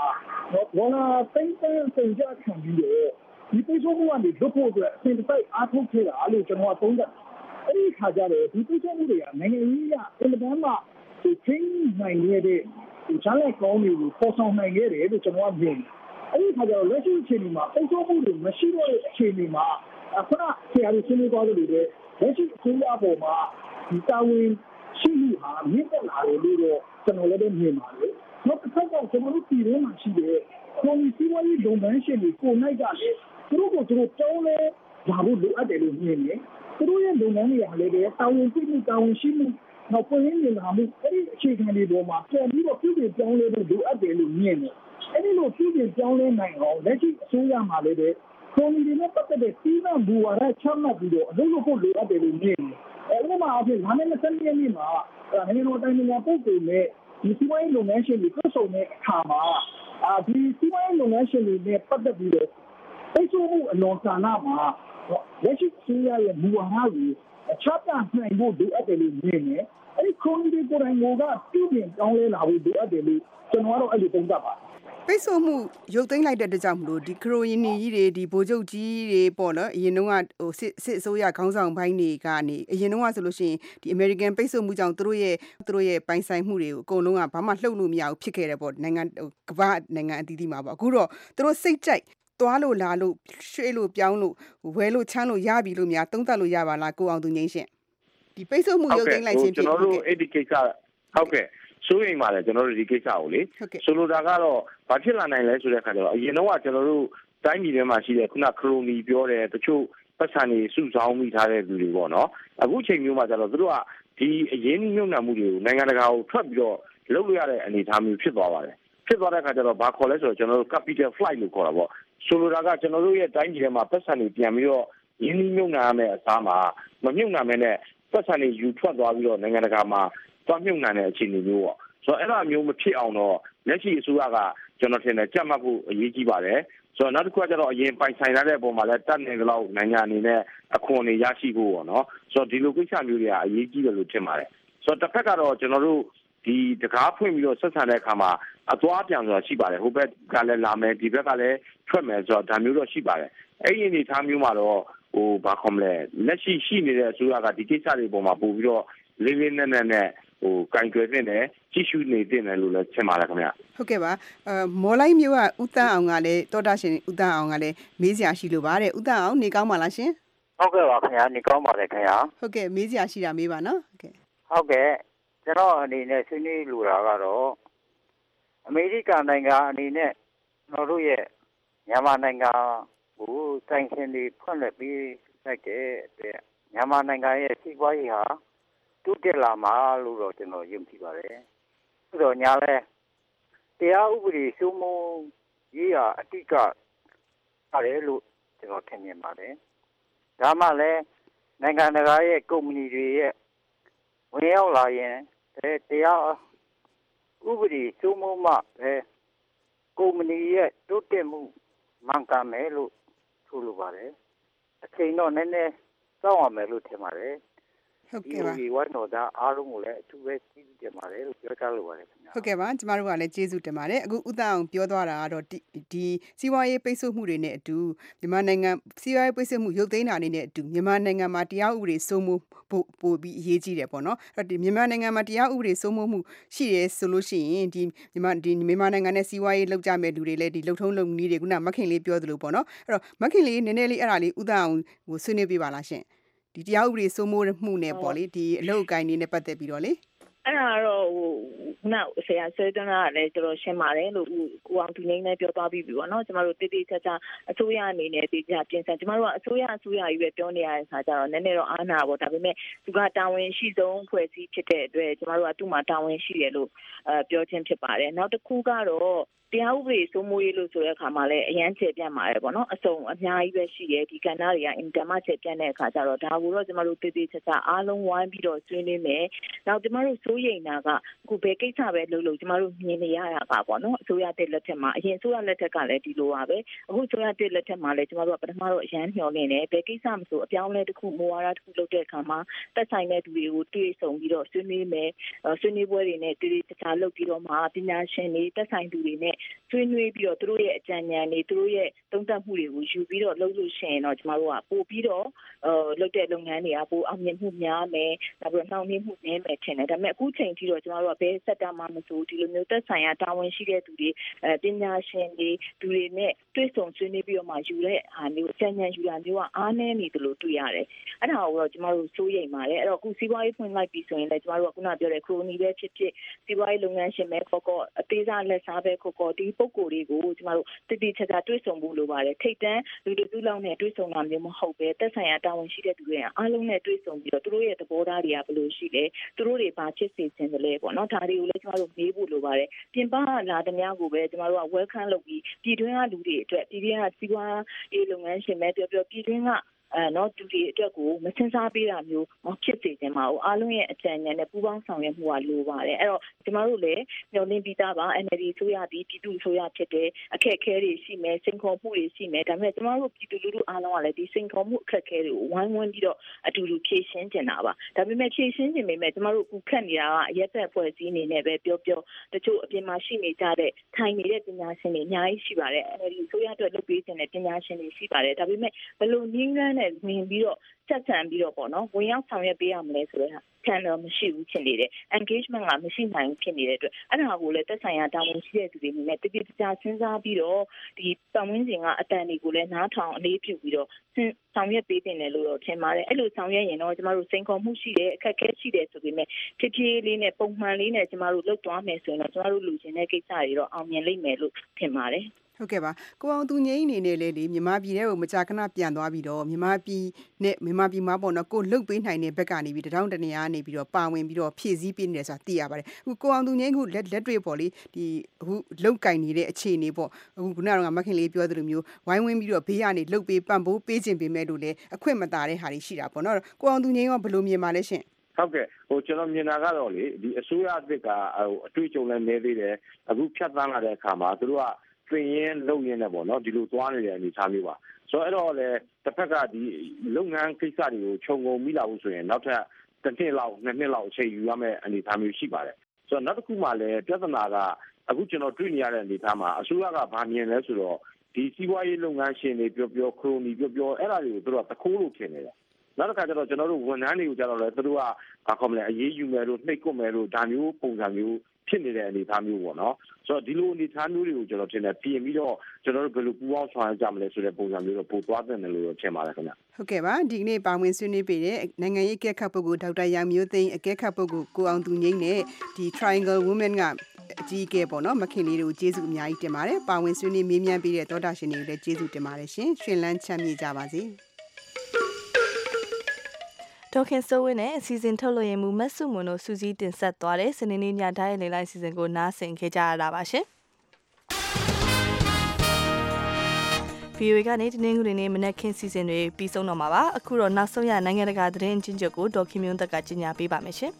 ဒေါ်လာသိန်းကုန်ကျခံပြီးတော့ဒီပိတ်ဆို့မှုကနေလွတ်ဖို့အတွက်အစဉ်တစ်စိုက်အားထုတ်ခဲ့တာလို့ကျွန်တော်သုံးသပ်အဲ့ဒီခါကျတော့ဒီပိတ်ဆို့မှုတွေကနိုင်ငံရေးအရအင်မတန်မှချင်းနိုင်ခဲ့တဲ့ချမ်းလက်ကောင်းတွေကိုပေါ်ဆောင်နိုင်ခဲ့တယ်လို့ကျွန်တော်မြင်အဲ့ဒီခါကျတော့လက်ရှိအခြေအနေမှာပိတ်ဆို့မှုတွေမရှိတော့တဲ့အခြေအနေမှာခုနဆရာကြီးရှင်းပြသွားသလိုပဲလက်ရှိအစိုးရပေါ်မှာဒီတာဝန်ရှိမှုဟာမြင့်တက်လာတယ်လို့တော့ကျွန်တော်လည်းမြင်ပါတယ်နောက်တစ်ခါကျကျွန်တော်တို့ပြည်တွင်းမှာရှိတဲ့ကွန်မြူနတီရေးလုပ်ငန်းရှင်တွေကိုနိုင်ကြတယ်သူတို့ကိုပြောင်းလဲလာဖို့လိုအပ်တယ်လို့မြင်တယ်သူတို့ရဲ့လုပ်ငန်းတွေကလည်းတာဝန်ရှိမှုတာဝန်ရှိမှုနောက်ပွင့်ရင်းမြင်လာမှုအဲ့ဒီအခြေခံတွေပေါ်မှာပြန်ပြီးတော့ပြုပြင်ပြောင်းလဲဖို့လိုအပ်တယ်လို့မြင်တယ်အဲ့ဒီလိုပြုပြင်ပြောင်းလဲနိုင်အောင်လက်ရှိအစိုးရမှာလည်းကွန်မြူနတီနဲ့ပတ်သက်တဲ့စီးပွားဘူဝါဒချမှတ်ပြီးတော့အလုပ်လုပ်ဖို့လိုအပ်တယ်လို့မြင်တယ်အဲ့ဒီမှာအဖြစ်လာမယ့်20ရက်နေ့မှာနိုင်ငံတော်တိုင်ပင်ခံပုဂ္ဂိုလ်နဲ့ဒီစီးပွားရေးလုပ်ငန်းရှင်တွေတွေ့ဆုံတဲ့အခါမှာဒီစီးပွားရေးလုပ်ငန်းရှင်တွေနဲ့ပတ်သက်ပြီးတော့ပိတ်ဆို့မှုအလွန်ကာလမှာလက်ရှိအစိုးရရဲ့မူဝါဒကိုချပြနိုင်ဖို့လိုအပ်တယ်လို့မြင်တယ်အဲ့ဒီကွန်မြူနတီကိုယ်တိုင်ကပြုပြင်ပြောင်းလဲလာဖို့လိုအပ်တယ်လို့ကျွန်တော်ကတော့အဲ့လိုသုံးသပ်ပါတယ်ပိတ်ဆို့မှုရုပ်သိမ်းလိုက်တဲ့အတွက်ကြောင့်မလို့ဒီခရိုယီနီကြီးတွေဒီဗိုလ်ချုပ်ကြီးတွေပေါ့နော်အရင်တုန်းကစစ်အစိုးရခေါင်းဆောင်ပိုင်းတွေကနေအရင်တုန်းကဆိုလို့ရှိရင်ဒီ American ပိတ်ဆို့မှုကြောင့်သူတို့ရဲ့ပိုင်ဆိုင်မှုတွေကိုအကုန်လုံးကဘာမှလှုပ်လို့မရဘူးဖြစ်ခဲ့တယ်ပေါ့နိုင်ငံကမ္ဘာနိုင်ငံအသီးသီးမှာပေါ့အခုတော့သူတို့စိတ်ကြိုက်သွားလို့လာလို့ရွှေ့လို့ပြောင်းလို့ဝယ်လို့ချမ်းလို့ရပြီလို့များသုံးသပ်လို့ရပါလားကိုအောင်သူငိမ့်ရှင်ဒီပိတ်ဆို့မှုရုပ်သိမ်းလိုက်ခြင်းဖြစ်ကျွန်တော်တို့အဲ့ဒီကိစ္စဟုတ်ကဲ့စိုးရိမ်ပါတယ်ကျွန်တော်တို့ဒီကိစ္စကိုလေဆိုလိုတာကတော့ဘာဖြစ်လာနိုင်လဲဆိုတဲ့အခါကျတော့အရင်တော့ကျွန်တော်တို့တိုင်းပြည်ထဲမှာရှိတဲ့ခုနခရိုနီပြောတယ်တချို့ပတ်စံတွေစုဆောင်းမိထားတဲ့လူတွေပေါ့နော်အခုချိန်မျိုးမှာကျတော့သူတို့ကဒီအရင်းနှီးမြှုပ်နှံမှုတွေကိုနိုင်ငံတကာကိုထွက်ပြီးတော့လုပ်လို့ရတဲ့အနေအထားမျိုးဖြစ်သွားပါတယ်ဖြစ်သွားတဲ့အခါကျတော့ဘာခေါ်လဲဆိုတော့ကျွန်တော်တို့ capital flight လို့ခေါ်တာပေါ့ဆိုလိုတာကကျွန်တော်တို့ရဲ့တိုင်းပြည်ထဲမှာပတ်စံတွေပြန်ပြီးတော့ရင်းနှီးမြှုပ်နှံရမယ့်အစားမှာမမြှုပ်နှံမဲနဲ့ပတ်စံတွေယူထွက်သွားပြီးတော့နိုင်ငံတကာမှာသွားမြှုပ်နှံတဲ့အခြေအနေမျိုးပေါ့ဆိုတော့အဲ့လိုမျိုးမဖြစ်အောင်တော့လက်ရှိအစိုးရကကျွန်တော်ထင်တယ်ကြက်မှတ်ဖို့အရေးကြီးပါတယ်ဆိုတော့နောက်တစ်ခုကကျတော့အရင်ပိုင်ဆိုင်ရတဲ့အပေါ်မှာလည်းတတ်နေကြလောက်နိုင်ငံအနေနဲ့အခွန်တွေရရှိဖို့ပေါ့နော်ဆိုတော့ဒီလိုကိစ္စမျိုးတွေကအရေးကြီးတယ်လို့ထင်ပါတယ်ဆိုတော့တစ်ဖက်ကတော့ကျွန်တော်တို့ဒီတကားဖွင့်ပြီးတော့ဆက်ဆံတဲ့အခါမှာအသွားပြန်ဆိုတာရှိပါတယ်ဟိုဘက်ကလည်းလာမယ်ဒီဘက်ကလည်းထွက်မယ်ဆိုတော့ဒါမျိုးတော့ရှိပါတယ်အဲ့ဒီအနေအထားမျိုးမှာတော့ဘာခေါ်မလဲလက်ရှိရှိနေတဲ့အစိုးရကဒီကိစ္စတွေပေါ်မှာပို့ပြီးတော့လေးလေးနက်နက်နဲ့ကင်တွယ်နေတယ်ကြည့်ရှုနေတယ်လို့လည်းထင်ပါတယ်ခင်ဗျဟုတ်ကဲ့ပါမော်လိုက်မျိုးကဦးတန်းအောင်ကလည်းတောတာရှင်ဦးတန်းအောင်ကလည်းမေးစရာရှိလို့ပါတဲ့ဦးတန်းအောင်နေကောင်းပါလားရှင်ဟုတ်ကဲ့ပါခင်ဗျာနေကောင်းပါတယ်ခင်ဗျာဟုတ်ကဲ့မေးစရာရှိတာမေးပါနော်ဟုတ်ကဲ့ကျွန်တော်အနေနဲ့ဆွေးနွေးလိုတာကတော့အမေရိကန်နိုင်ငံအနေနဲ့ကျွန်တော်တို့ရဲ့မြန်မာနိုင်ငံကိုဆိုင်ရှင်တွေဖွင့်လှစ်ပြီးလိုက်တဲ့အတွက်မြန်မာနိုင်ငံရဲ့စီးပွားရေးဟာတိုးတက်လာမှာလို့တော့ကျွန်တော်ယုံကြည်ပါတယ်။ဆိုတော့ညာလဲတရားဥပဒေစိုးမိုးရေးဟာအတိတ်ကပါတယ်လို့ကျွန်တော်ထင်မြင်ပါတယ်။ဒါမှလည်းနိုင်ငံတကာရဲ့ကုမ္ပဏီတွေရဲ့ဝင်ရောက်လာရင်တရားဥပဒေစိုးမိုးမှပဲကုမ္ပဏီရဲ့တိုးတက်မှုမှန်ကန်မယ်လို့ဆိုလိုပါတယ်။အချိန်တော့နည်းနည်းစောင့်ရမယ်လို့ထင်ပါတယ်။ဟုတ်ကဲ့ပါဒီဝိုင်းတော်သားအားလုံးကိုလည်းအထူးပဲကျေးဇူးတင်ပါတယ်လို့ပြောကြားလိုပါတယ်ခင်ဗျာဟုတ်ကဲ့ပါကျမတို့ကလည်းကျေးဇူးတင်ပါတယ်အခုဦးသားအောင်ပြောသွားတာကတော့ဒီစီးပွားရေးပိတ်ဆို့မှုတွေနဲ့အတူမြန်မာနိုင်ငံစီးပွားရေးပိတ်ဆို့မှုရုပ်သိမ်းတာနေနဲ့အတူမြန်မာနိုင်ငံမှာတရားဥပဒေစိုးမိုးဖို့ပို့ပြီးအရေးကြီးတယ်ပေါ့နော်အဲ့တော့ဒီမြန်မာနိုင်ငံမှာတရားဥပဒေစိုးမိုးမှုရှိရဲဆိုလို့ရှိရင်ဒီမြန်မာနိုင်ငံနဲ့စီးပွားရေးလောက်ကြမဲ့လူတွေလည်းဒီလှုပ်ထုံးလုံနည်းတွေခုနမခင်လေးပြောသလိုပေါ့နော်အဲ့တော့မခင်လေးနည်းနည်းလေးအဲ့ဒါလေးဦးသားအောင်ကိုဆွေးနွေးပြပါလားရှင်ဒီတရားဥပဒေစိုးမိုးမှုနဲ့ပေါ့လေဒီအလုပ်အကိုင်တွေနဲ့ပတ်သက်ပြီးတော့လေအဲ့ဒါတော့နောက်ဆရာဆွေးနွေးတာလည်းတော်တော်ရှင်းပါတယ်လို့ကိုအောင်သူငိမ့်လည်းပြောသွားပြီးပြီပေါ့နော်ကျမတို့တိတိကျကျအစိုးရအနေနဲ့တိကျပြင်ဆင်ကျမတို့ကအစိုးရကြီးပဲပြောနေရတဲ့ခါကျတော့နည်းနည်းတော့အားနာပေါ့ဒါပေမဲ့သူကတာဝန်ရှိဆုံးဖွဲ့စည်းဖြစ်တဲ့အတွက်ကျမတို့ကသူ့မှာတာဝန်ရှိတယ်လို့ပြောခြင်းဖြစ်ပါတယ်နောက်တစ်ခုကတော့တရားဥပဒေစိုးမိုးရေးလို့ဆိုတဲ့အခါမှာလည်းအရန်ကျေပြန့်ပါတယ်ပေါ့နော်အစုံအများကြီးပဲရှိတယ်ဒီကဏ္ဍတွေကအင်တာမကျေပြန့်တဲ့အခါကျတော့ဒါကိုတော့ကျမတို့တိတိကျကျအားလုံးဝိုင်းပြီးတော့ဆွေးနွေးမယ်နောက်ကျမတို့စိုးရိမ်တာကအခုဘယ်ကိစ္စစ္စပဲလို့ကျမတို့မြင်နေရတာပါပေါ့နော်အစိုးရတက်လက်ထက်မှာအရင်အစိုးရလက်ထက်ကလည်းဒီလိုပါပဲအခုအစိုးရတက်လက်ထက်မှာလည်းကျမတို့ကပထမတော့အရန်မျှော်လင့်တယ်ဘယ်ကိစ္စမဆိုအပြောင်းလဲတစ်ခုမူဝါဒတစ်ခုလုပ်တဲ့အခါမှာသက်ဆိုင်တဲ့သူတွေကိုတွေ့ဆုံပြီးတော့ဆွေးနွေးမယ်ဆွေးနွေးပွဲတွေနဲ့တွေ့တခြားလုပ်ပြီးတော့မှပညာရှင်တွေသက်ဆိုင်သူတွေနဲ့ဆွေးနွေးပြီးတော့သူတို့ရဲ့အကြံဉာဏ်တွေသူတို့ရဲ့သုံးသပ်မှုတွေကိုယူပြီးတော့လုပ်လို့ရှိရင်တော့ကျမတို့ကပို့ပြီးတော့လုပ်တဲ့လုပ်ငန်းတွေကပိုအောင်မြင်မှုများမယ်နောက်ပြီးတော့နှောင့်နှေးမှုနည်းမယ်ထင်တယ်ဒါပေမဲ့အခုချိန်ထိတော့ကျမတို့ကဘယ်စက်တာမှမဆိုဒီလိုမျိုးသက်ဆိုင်ရာတာဝန်ရှိတဲ့သူတွေပညာရှင်တွေသူတွေနဲ့တွေ့ဆုံဆွေးနွေးပြီးတော့မှယူတဲ့ဟာမျိုးအကြံဉာဏ်ယူတာမျိုးကအားနည်းနေတယ်လို့တွေ့ရတယ်အဲ့ဒါကိုတော့ကျမတို့စိုးရိမ်ပါတယ်အဲ့တော့အခုစီးပွားရေးဖွင့်လိုက်ပြီဆိုရင်လည်းကျမတို့ကခုနပြောတဲ့ခရိုနီပဲဖြစ်ဖြစ်စီးပွားရေးလုပ်ငန်းရှင်ပဲခေါ်ခေါ်အသေးစားလက်စားပဲခေါ်ခေါ်ဒီပုံကိုယ်တွေကိုကျမတို့တည်တည်ချာချာတွေ့ဆုံဖို့လိုပါတယ်ထိတ်တန်းလူတွေလောက်နဲ့တွေ့ဆုံတာမျိုးမဟုတ်ပဲသက်ဆိုင်ရာတာဝန်ရှိတဲ့သူတွေအားလုံးနဲ့တွေ့ဆုံပြီးတော့သူတို့ရဲ့သဘောထားတွေကဘယ်လိုရှိလဲသူတို့တွေဘာဖြစ်စေချင်တယ်လဲပေါ့နော်ဒါတွေကိုလည်းကျမတို့မေးဖို့လိုပါတယ်ပြင်ပလာသမျှကိုပဲကျမတို့က welcome လုပ်ပြီးပြည်တွင်းကလူတွေအတွက်ပြည်တွင်းကစီးပွားရေးလုပ်ငန်းရှင်ပဲပြောပြည်တွင်းကနော်သူတွေအတွက်ကိုမစင်စားပေးတာမျိုးမဖြစ်စေချင်ပါဘူးအားလုံးရဲ့အကြံဉာဏ်နဲ့ပူးပေါင်းဆောင်ရွက်မှုကလိုပါတယ်အဲ့တော့ကျမတို့လည်းမျှော်လင့်ပြီးသားပါ NLD ဆိုရပြီးပြည်သူဆိုရဖြစ်တဲ့အခက်အခဲတွေရှိမယ်စိန်ခေါ်မှုတွေရှိမယ်ဒါပေမဲ့ကျမတို့ပြည်သူလူထုအားလုံးကလည်းဒီစိန်ခေါ်မှုအခက်အခဲတွေကိုဝိုင်းဝန်းပြီးတော့အတူတူဖြေရှင်းကြတာပါဒါပေမဲ့ဖြေရှင်းခြင်းပေမဲ့ကျမတို့အခုခက်နေတာကအရက်သက်ဖွဲ့စည်းနေနဲ့ပဲပြောတချို့အပြင်မှာရှိနေကြတဲ့ထိုင်နေတဲ့ပညာရှင်တွေအများကြီးရှိပါတယ် NLD ဆိုရအတွက်လုပ်ပေးခြင်းတဲ့ပညာရှင်တွေရှိပါတယ်ဒါပေမဲ့ဘယ်လိုနည်းလမ်းနဲ့မြင်ပြီးတော့ချက်ဆံပြီးတော့ပေါ့နော်ဝင်ရောက်ဆောင်ရွက်ပေးရမလဲဆိုတဲ့ဟာခံတော့မရှိဘူးဖြစ်နေတယ် engagement ကမရှိနိုင်ဖြစ်နေတဲ့အတွက်အဲ့ဒါကိုလည်းသက်ဆိုင်ရာတာဝန်ရှိတဲ့သူတွေနဲ့တတိတခြားစဉ်းစားပြီးတော့ဒီပတ်ဝန်းကျင်ကအတန်တွေကိုလည်းနားထောင်အလေးပြုပြီးတော့ဆောင်ရွက်ပေးတင်တယ်လို့တော့ထင်ပါတယ်အဲ့လိုဆောင်ရွက်ရင်တော့ကျမတို့စိန်ခေါ်မှုရှိတယ်အခက်အခဲရှိတယ်ဆိုပေမဲ့ဖြည်းဖြည်းလေးနဲ့ပုံမှန်လေးနဲ့ကျမတို့လုပ်သွားမယ်ဆိုရင်တော့ကျမတို့လူချင်းတဲ့ကိစ္စတွေတော့အောင်မြင်လိမ့်မယ်လို့ထင်ပါတယ်ဟုတ်ကဲ့ပါကိုအောင်သူငိမ့်အနေနဲ့လေမြန်မာပြည်ထဲကိုမကြာခဏပြန်သွားပြီးတော့မြန်မာပြည်မှာပေါ့နော်ကိုလုတ်ပေးနိုင်တဲ့ဘက်ကနေပြီးတောင်းတနေရနေပြီးတော့ပါဝင်ပြီးတော့ဖြည့်ဆည်းပေးနေတယ်ဆိုတာသိရပါတယ်အခုကိုအောင်သူငိမ့်ခုလက်တွေ့ပေါ့လေဒီအခုလုတ်ကင်နေတဲ့အခြေအနေပေါ့အခုခုနကမခင်လေးပြောသလိုမျိုးဝိုင်းဝန်းပြီးတော့ဘေးကနေလုတ်ပေးပံ့ပိုးပေးခြင်းပေမဲ့လို့လေအခွင့်မသာတဲ့ဟာတွေရှိတာပေါ့နော်ကိုအောင်သူငိမ့်ကဘယ်လိုမြင်ပါလဲရှင်ဟုတ်ကဲ့ကျွန်တော်မြင်တာကတော့လေဒီအစိုးရအသစ်ကအတွေ့အကြုံလည်းနည်းသေးတယ်အခုဖြတ်သန်းလာတဲ့အခါမှာသူတို့ကသင်ရင်းလုပ်ရင်းနဲ့ပေါ့နော်ဒီလိုသွားနေတဲ့အနေအထားမျိုးပါဆိုတော့အဲ့တော့လေတစ်ဖက်ကဒီလုပ်ငန်းကိစ္စတွေကိုခြုံငုံမိလာဖို့ဆိုရင်နောက်ထပ်တစ်နှစ်လောက်နှစ်နှစ်လောက်အချိန်ယူရမယ့်အနေအထားမျိုးရှိပါတယ်ဆိုတော့နောက်တစ်ခုမှလည်းပြဿနာကအခုကျွန်တော်တွေ့နေရတဲ့အနေအထားမှာအစိုးရကဗာမြင်လဲဆိုတော့ဒီစီးပွားရေးလုပ်ငန်းရှင်တွေပြောခရိုနီပြောအဲ့ဒါတွေကိုသူတို့ကတခိုးလို့ထင်နေတယ်နောက်တစ်ခါကျတော့ကျွန်တော်တို့ဝန်ထမ်းတွေကိုကျတော့လေသူတို့ကဘာခေါ်မလဲအရေးယူမယ်လို့နှိပ်ကွပ်မယ်လို့ဒါမျိုးပုံစံမျိုးဖြစ်နေတဲ့အနေအထားမျိုးပေါ့နော်ဆိုတော့ဒီလိုအနေအထားမျိုးတွေကိုကျွန်တော်ထင်တယ်ပြင်ပြီးတော့ကျွန်တော်တို့ဘယ်လိုပူးပေါင်းဆောင်ရွက်ကြမလဲဆိုတဲ့ပုံစံမျိုးတော့ပို့သွားတယ်လို့ထင်ပါတယ်ခင်ဗျဟုတ်ကဲ့ပါဒီနေ့ပါဝင်ဆွေးနွေးပေးတဲ့နိုင်ငံရေးအကဲခတ်ပုဂ္ဂိုလ်ဒေါက်တာရန်မျိုးသိန်းအကဲခတ်ပုဂ္ဂိုလ်ကိုအောင်သူငိမ့်နဲ့ဒီ Triangle Women ကအကြီးအကဲပေါ့နော်မခင်လေးတို့ကျေးဇူးအများကြီးတင်ပါတယ်ပါဝင်ဆွေးနွေးမေးမြန်းပေးတဲ့သောတာရှင်တွေကိုလည်းကျေးဇူးတင်ပါတယ်ရှင်ရှင်လန်းချမ်းမြေ့ကြပါစေဒေါခင်စိုးဝင်းနဲ့အစီအစဉ်ထုတ်လို့ရမှုမတ်စုမွန်တို့စူးစီးတင်ဆက်သွားတဲ့စနေနေ့ညတိုင်းရဲ့လေလိုက်အစီအစဉ်ကိုနားဆင်ခဲ့ကြရတာပါရှင်။ VOA ကနေဒီနေ့ခုနေ့မနက်ခင်းစီစဉ်တွေပြီးဆုံးတော့မှာပါ။အခုတော့နောက်ဆုံးရနိုင်ငံတကာသတင်းအချင်းချုပ်ကိုဒေါခင်မျိုးသက်ကကြီးညာပေးပါမယ်ရှင်။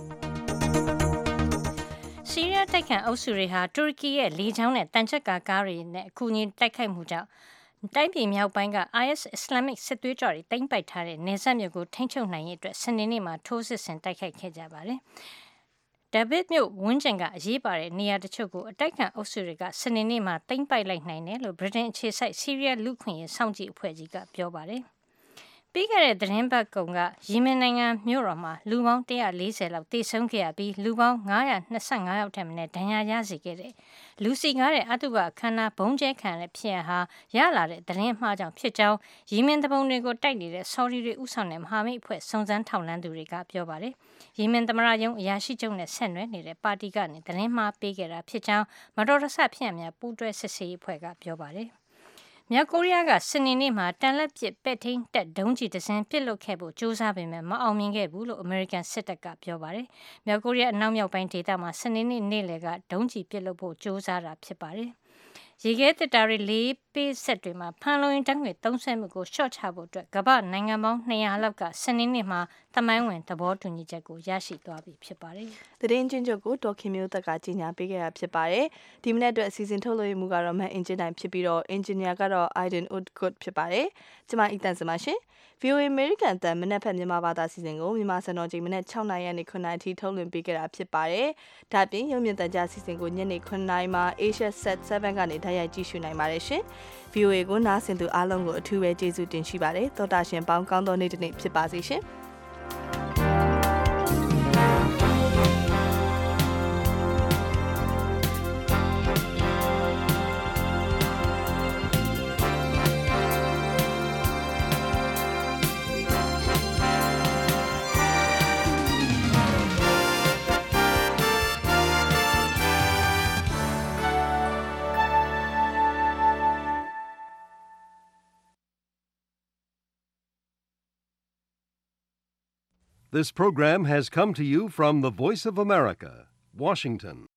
ဆီးရီးယားတိုက်ခိုက်အုပ်စုတွေဟာတူရကီရဲ့လေကြောင်းနဲ့တန်ချက်ကာကားတွေနဲ့အကူအညီတိုက်ခိုက်မှုကြောင့်တိုင်းပြည်မြောက်ပိုင်းက IS Islamic စစ်သွေးကြွတွေတိမ့်ပိုက်ထားတဲ့နေဆက်မြို့ကိုထိန်းချုပ်နိုင်ရေးအတွက်စနေနေ့မှာထိုးစစ်ဆင်တိုက်ခိုက်ခဲ့ကြပါတယ်။ဒါဗစ်မြို့ဝန်းကျင်ကအရေးပါတဲ့နေရာတချို့ကိုအတိုက်ခံအုပ်စုတွေကစနေနေ့မှာတိမ့်ပိုက်လိုက်နိုင်တယ်လို့ဗြိတိန်အခြေစိုက်ဆီးရီးယားလူ့ခွင့်ရေးစောင့်ကြည့်အဖွဲ့ကြီးကပြောပါတယ်။ပြီးခဲ့တဲ့သတင်းပတ်ကုန်ကယီမင်နိုင်ငံမြို့တော်မှာလူပေါင်း140လောက်သေဆုံးခဲ့ရပြီးလူပေါင်း925ယောက်ထက်မနည်းဒဏ်ရာရစေခဲ့တဲ့လူစီကားတဲ့အတုပအခမ်းအနားဘုံကျဲခံတဲ့ဖြစ်ရဟာရလာတဲ့သတင်းမှားကြောင့်ဖြစ်ကြောင်းယီမင်တပုံတွေကိုတိုက်နေတဲ့ဆော်ဒီတွေဥဆောင်တဲ့မဟာမိတ်အဖွဲ့စုံစမ်းထောက်လှမ်းသူတွေကပြောပါတယ်။ယီမင်သမ္မတရုံးအရာရှိချုပ်နဲ့ဆက်နွယ်နေတဲ့ပါတီကနေသတင်းမှားပေးခဲ့တာဖြစ်ကြောင်းမတော်တဆဖြစ်ရများပူးတွဲစစ်ဆေးရေးအဖွဲ့ကပြောပါတယ်။မြောက်ကိုရီးယားကစနေနေ့မှာတန်လက်ပစ်ပဲ့ထိန်းတပ်ဒုံးကျည်တစ်စင်းပစ်လွတ်ခဲ့ဖို့ကြိုးစားပေမဲ့မအောင်မြင်ခဲ့ဘူးလို့အမေရိကန်စစ်တပ်ကပြောပါတယ်။မြောက်ကိုရီးယားအနောက်မြောက်ပိုင်းဒေသမှာစနေနေ့နေ့လယ်ကဒုံးကျည်ပစ်လွတ်ဖို့ကြိုးစားတာဖြစ်ပါတယ်။ရေခဲတစ်တာတွေလေးပေးဆက်တွေမှာဖန်လုံရင်တန်းငွေသုံးဆမှုကိုရှော့ချဖို့အတွက်ကမ္ဘာနိုင်ငံပေါင်း200လောက်ကစနေနေ့မှာသမိုင်းဝင်သဘောတူညီချက်ကိုရရှိသွားပြီဖြစ်ပါတယ်။သတင်းချင်းချုပ်ကိုဒေါက်ခင်မျိုးသက်ကကြီးညာပေးခဲ့တာဖြစ်ပါတယ်။ဒီမနေ့အတွက်အစီအစဉ်ထုတ်လွှင့်မှုကတော့မန်အင်ဂျင်တိုင်းဖြစ်ပြီးတော့အင်ဂျင်နီယာကတော့ Aiden Woodcourt ဖြစ်ပါတယ်။ကျွန်မအီတန်စမရှင်VOA American အသံမနက်ဖြန်မြန်မာဘာသာစီစဉ်ကိုမြန်မာစံတော်ချိန်မနက်6နာရီနဲ့9နာရီထိထုတ်လွှင့်ပေးခဲ့တာဖြစ်ပါတယ်။ဒါ့အပြင်ရုပ်မြင်သံကြားစီစဉ်ကိုညနေ9နာရီမှာ Asia Set 7ကနေဓာတ်ရိုက်ကြည့်ရှုနိုင်ပါတယ်ရှင်။ VOA ကိုနားဆင်သူအားလုံးကိုအထူးပဲကျေးဇူးတင်ရှိပါတယ်။သောတာရှင်ပေါင်းကောင်းသောနေ့တစ်နေ့ဖြစ်ပါစေရှင်။ This program has come to you from the Voice of America, Washington.